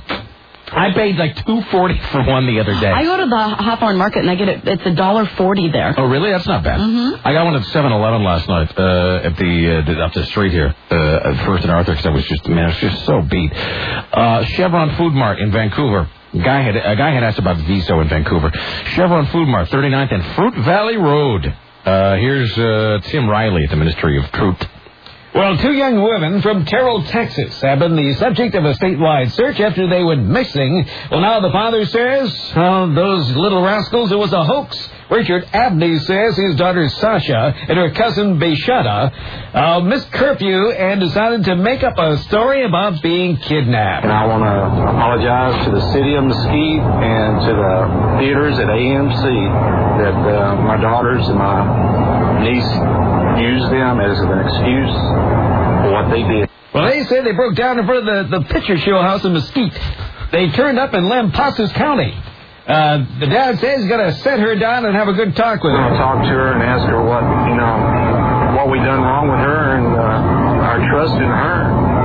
Speaker 1: I paid like two forty for one the other day.
Speaker 4: I go to the Hawthorne Market and I get it. It's a dollar forty there.
Speaker 1: Oh, really? That's not bad.
Speaker 4: Mhm.
Speaker 1: I got one at seven eleven last night uh, at the uh, up the street here, uh, at First and Arthur, because I was just man, I was just so beat. Uh, Chevron Food Mart in Vancouver. Guy had a guy had asked about Viso in Vancouver. Chevron Food Mart, thirty-ninth and Fruit Valley Road. Uh, here's uh, Tim Riley at the Ministry of Truth.
Speaker 3: Well, two young women from Terrell, Texas have been the subject of a statewide search after they went missing. Well, now the father says, oh, those little rascals, it was a hoax. Richard Abney says his daughter Sasha and her cousin Beshada uh, missed curfew and decided to make up a story about being kidnapped.
Speaker 10: And I want to apologize to the city of Mesquite and to the theaters at A M C that uh, my daughters and my niece used them as an excuse for what they did.
Speaker 3: Well, they said they broke down in front of the, the picture show house in Mesquite. They turned up in Lampasas County. Uh, the dad says he's going to set her down and have a good talk with
Speaker 10: We're
Speaker 3: her.
Speaker 10: going to talk to her and ask her what, you know, what we done wrong with her and uh, our trust in her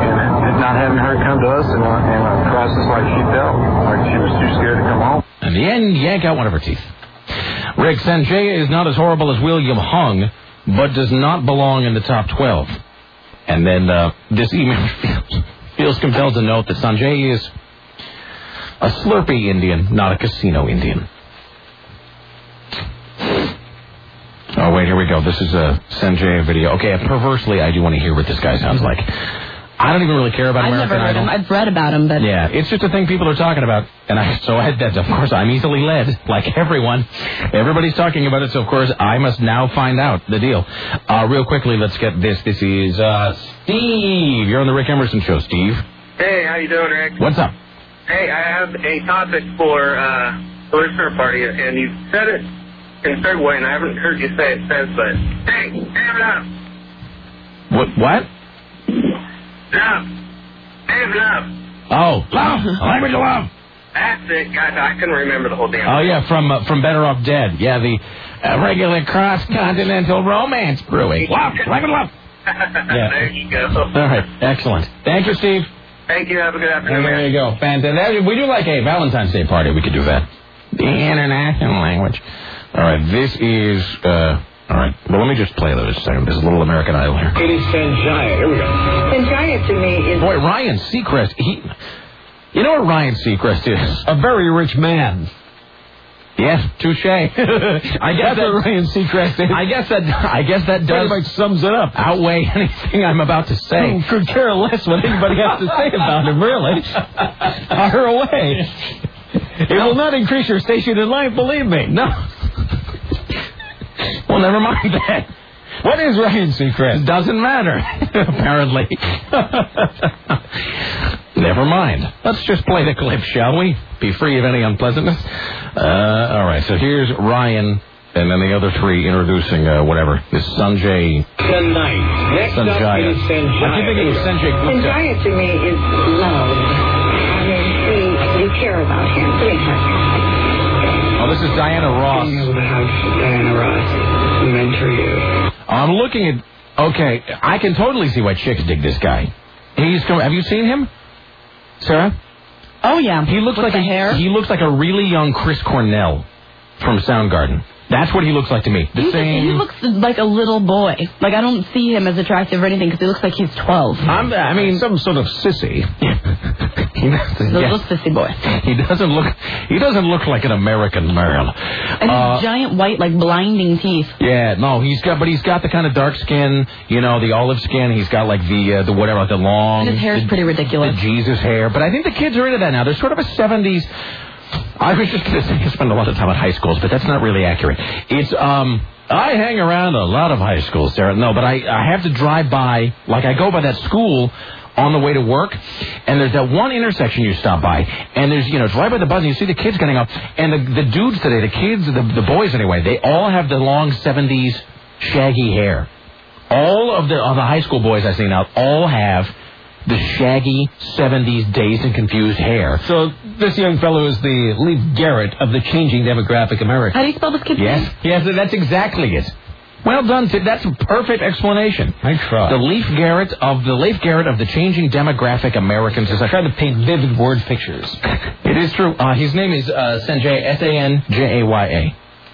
Speaker 10: and not having her come to us in a, in a crisis like she felt, like she was too scared to come home.
Speaker 1: In the end, yank out one of her teeth. Rick, Sanjaya is not as horrible as William Hung, but does not belong in the top twelve. And then uh, this email feels, feels compelled to note that Sanjay is a Slurpee Indian, not a casino Indian. Oh, wait, here we go. This is a Sanjay video. Okay, perversely, I do want to hear what this guy sounds like. I don't even really care about
Speaker 4: I've
Speaker 1: American
Speaker 4: never heard
Speaker 1: Idol.
Speaker 4: him. I've read about him, but
Speaker 1: Yeah, it's just a thing people are talking about. And I, so I, that, of course, I'm easily led, like everyone. Everybody's talking about it, so of course, I must now find out the deal. Uh, real quickly, let's get this. This is uh, Steve. You're on the Rick Emerson Show, Steve.
Speaker 20: Hey, how you doing, Rick?
Speaker 1: What's up?
Speaker 20: Hey, I have a topic for uh, the listener party, and you said it in a certain way, and I haven't heard you say it since, but hey, have it up.
Speaker 1: What? What?
Speaker 20: Love. Have love.
Speaker 1: Oh, love. Language of love.
Speaker 20: That's it, guys. I couldn't remember the whole damn
Speaker 1: Oh, yeah, from uh, from Better Off Dead. Yeah, the uh, regular cross-continental romance brewing. Love. Language of love.
Speaker 20: Yeah. There you go.
Speaker 1: All right, excellent. Thank you, Steve.
Speaker 20: Thank you. Have a good afternoon.
Speaker 1: There you go. Fantastic. We do like a Valentine's Day party. We could do that. The international language. All right, this is... Uh, all right, well, let me just play this a second. This is a little American Idol here.
Speaker 21: It is Sanjaya. Here we go.
Speaker 9: Sanjaya to me is...
Speaker 1: Boy, Ryan Seacrest, he... You know what Ryan Seacrest is?
Speaker 3: A very rich man.
Speaker 1: Yes, touche. I guess
Speaker 3: That's
Speaker 1: that,
Speaker 3: what Ryan Seacrest is.
Speaker 1: I guess that I guess that does
Speaker 3: pretty much sums it up.
Speaker 1: Outweigh anything I'm about to say.
Speaker 3: Who could care less what anybody has to say about him, really? Fire away. It will not increase your station in life, believe me.
Speaker 1: No. Well, never mind that.
Speaker 3: What is Ryan Seacrest?
Speaker 1: Doesn't matter, apparently. Never mind. Let's just play the clip, shall we? Be free of any unpleasantness. Uh, all right, so here's Ryan, and then the other three introducing uh, whatever. This Sanjay.
Speaker 21: Tonight. Next
Speaker 1: Sanjaya.
Speaker 21: up is Sanjaya.
Speaker 1: I keep thinking it was Sanjay Gupta.
Speaker 9: Sanjaya to me is love. I mean, he, you care about him, sweetheart.
Speaker 1: Oh, this is Diana Ross.
Speaker 9: Being able to have Diana Ross mentor you.
Speaker 1: I'm looking at... Okay, I can totally see why chicks dig this guy. He's... Have you seen him, Sarah?
Speaker 4: Oh, yeah.
Speaker 1: He looks
Speaker 4: With
Speaker 1: like
Speaker 4: the
Speaker 1: a,
Speaker 4: hair?
Speaker 1: He looks like a really young Chris Cornell from Soundgarden. That's what he looks like to me. The
Speaker 4: He,
Speaker 1: same...
Speaker 4: he looks like a little boy. Like, I don't see him as attractive or anything because he looks like he's twelve.
Speaker 1: I'm, I mean...
Speaker 3: Some sort of sissy.
Speaker 1: he doesn't,
Speaker 4: The
Speaker 1: yeah.
Speaker 4: little sissy boy.
Speaker 1: He doesn't look... He doesn't look like an American man.
Speaker 4: And
Speaker 1: Uh,
Speaker 4: his giant white, like, blinding teeth.
Speaker 1: Yeah, no, he's got... But he's got the kind of dark skin, you know, the olive skin. He's got, like, the, uh, the whatever, like the long...
Speaker 4: And his hair's
Speaker 1: the,
Speaker 4: pretty ridiculous.
Speaker 1: The Jesus hair. But I think the kids are into that now. There's sort of a seventies... I was just going to say I spend a lot of time at high schools, but that's not really accurate. It's, um... I hang around a lot of high schools, Sarah. No, but I, I have to drive by... Like, I go by that school... on the way to work, and there's that one intersection you stop by, and there's, you know, it's right by the bus, and you see the kids getting up, and the, the dudes today, the kids, the, the boys anyway, they all have the long seventies shaggy hair. All of the, of the high school boys I see now all have the shaggy seventies dazed and confused hair.
Speaker 3: So this young fellow is the Leif Garrett of the changing demographic America.
Speaker 4: How do you spell this kid's
Speaker 1: Yes,
Speaker 4: name?
Speaker 1: yes, that's exactly it. Well done, Tim. That's a perfect explanation.
Speaker 3: I tried.
Speaker 1: The Leif Garrett of the Leif Garrett of the changing demographic Americans.
Speaker 3: I tried to paint vivid word pictures.
Speaker 1: It is true. Uh, his name is uh, Sanjay, S A N J A Y A.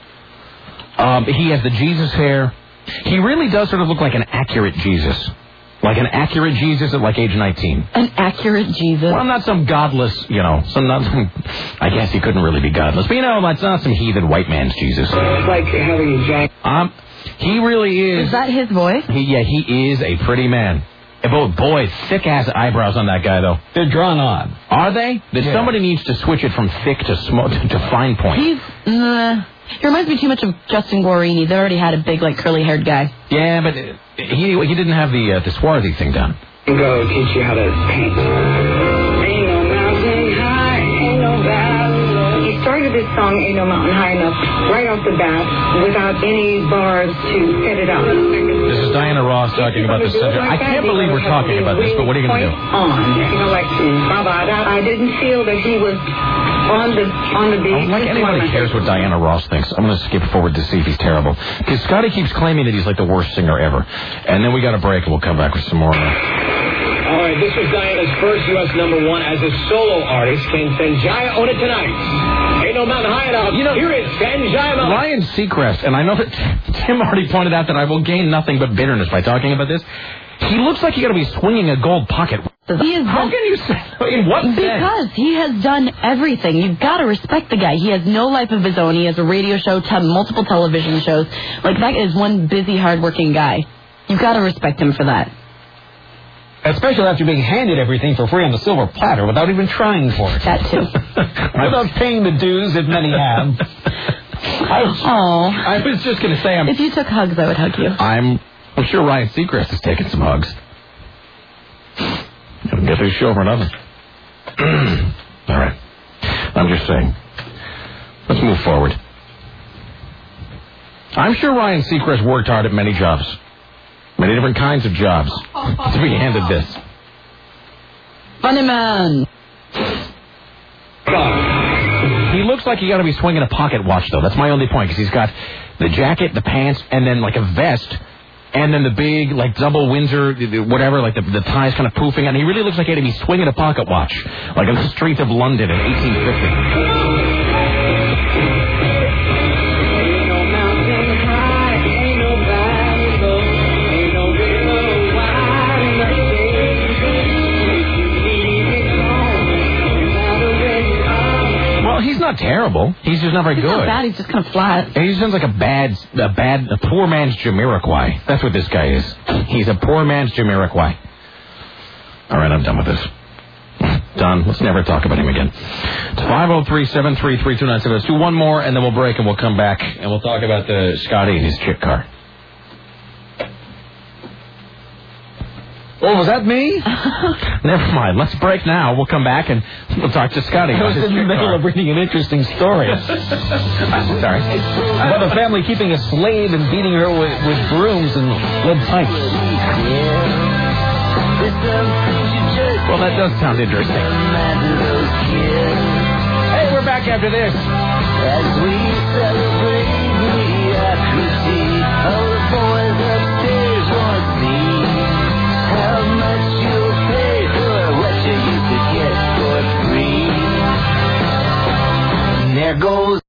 Speaker 1: Um, he has the Jesus hair. He really does sort of look like an accurate Jesus. Like an accurate Jesus at like age nineteen.
Speaker 4: An accurate Jesus.
Speaker 1: Well, not some godless, you know, some not some, I guess he couldn't really be godless. But, you know, that's not some heathen white man's Jesus.
Speaker 9: It's like having a jack.
Speaker 1: Um, he really is.
Speaker 4: Is that his voice?
Speaker 1: He, yeah, he is a pretty man. Oh, boy, thick-ass eyebrows on that guy, though.
Speaker 3: They're drawn on.
Speaker 1: Are they? That
Speaker 3: Yeah.
Speaker 1: Somebody needs to switch it from thick to small to, to fine point.
Speaker 4: He's, uh, he reminds me too much of Justin Guarini. They already had a big, like, curly-haired guy.
Speaker 1: Yeah, but uh, he he didn't have the uh, the swarthy thing done.
Speaker 9: Go teach you how to paint. Ain't no mountain high, ain't no valley low. He started this song, Ain't No Mountain High Enough, right off the bat, without any bars to set it up.
Speaker 1: This is Diana Ross talking about the subject. I can't believe we're talking about this, but what are you going to do?
Speaker 9: On, you know, like, ba-ba-da. I didn't feel that he was on the on the beat.
Speaker 1: I don't like anybody cares what Diana Ross thinks. I'm going to skip forward to see if he's terrible. Because Scotty keeps claiming that he's like the worst singer ever. And then we got a break, and we'll come back with some more.
Speaker 21: All right, this was Diana's first U S number one as a solo artist. Can Sanjaya own it tonight? Ain't no mountain high enough. You know, here is Sanjaya Mountain.
Speaker 1: Ryan Seacrest, and I know that Tim already pointed out that I will gain nothing but bitterness by talking about this. He looks like he's going to be swinging a gold pocket.
Speaker 4: He is
Speaker 1: How
Speaker 4: done,
Speaker 1: can you say? In what sense?
Speaker 4: Because he has done everything. You've got to respect the guy. He has no life of his own. He has a radio show, te- multiple television shows. Like, that is one busy, hardworking guy. You've got to respect him for that.
Speaker 3: Especially after being handed everything for free on the silver platter without even trying for it.
Speaker 4: That too.
Speaker 3: Without paying the dues that many have.
Speaker 1: I was, I was just going to say, I'm,
Speaker 4: If you took hugs, I would hug you.
Speaker 1: I'm, I'm sure Ryan Seacrest is taking some hugs. Get this show for nothing. All right. I'm just saying. Let's move forward. I'm sure Ryan Seacrest worked hard at many jobs. Many different kinds of jobs. To be handed this.
Speaker 4: Funny man.
Speaker 1: He looks like he got to be swinging a pocket watch, though. That's my only point, because he's got the jacket, the pants, and then like a vest, and then the big, like, double Windsor, whatever, like the, the tie's kind of poofing out. And he really looks like he had to be swinging a pocket watch, like on the streets of London in eighteen fifty. He's not terrible. He's just not very
Speaker 4: he's
Speaker 1: good.
Speaker 4: He's not bad. He's just kind of flat.
Speaker 1: He sounds like a bad, a bad, a poor man's Jamiroquai. That's what this guy is. He's a poor man's Jamiroquai. All right, I'm done with this. Done. Let's never talk about him again. It's five oh three, seven three three, two nine seven. Let's do one more, and then we'll break, and we'll come back, and we'll talk about the Scotty and his chick car.
Speaker 3: Oh, was that me?
Speaker 1: Never mind. Let's break now. We'll come back and we'll talk to Scotty.
Speaker 3: I was in the middle of reading an interesting story.
Speaker 1: Sorry.
Speaker 3: About a family keeping a slave and beating her with, with brooms and lead pipes.
Speaker 1: Well, that does sound interesting. Hey, we're back after this.
Speaker 7: As we celebrate mediocrity, all the boys upstairs want to see how much you'll pay for what you used to get for free. And there goes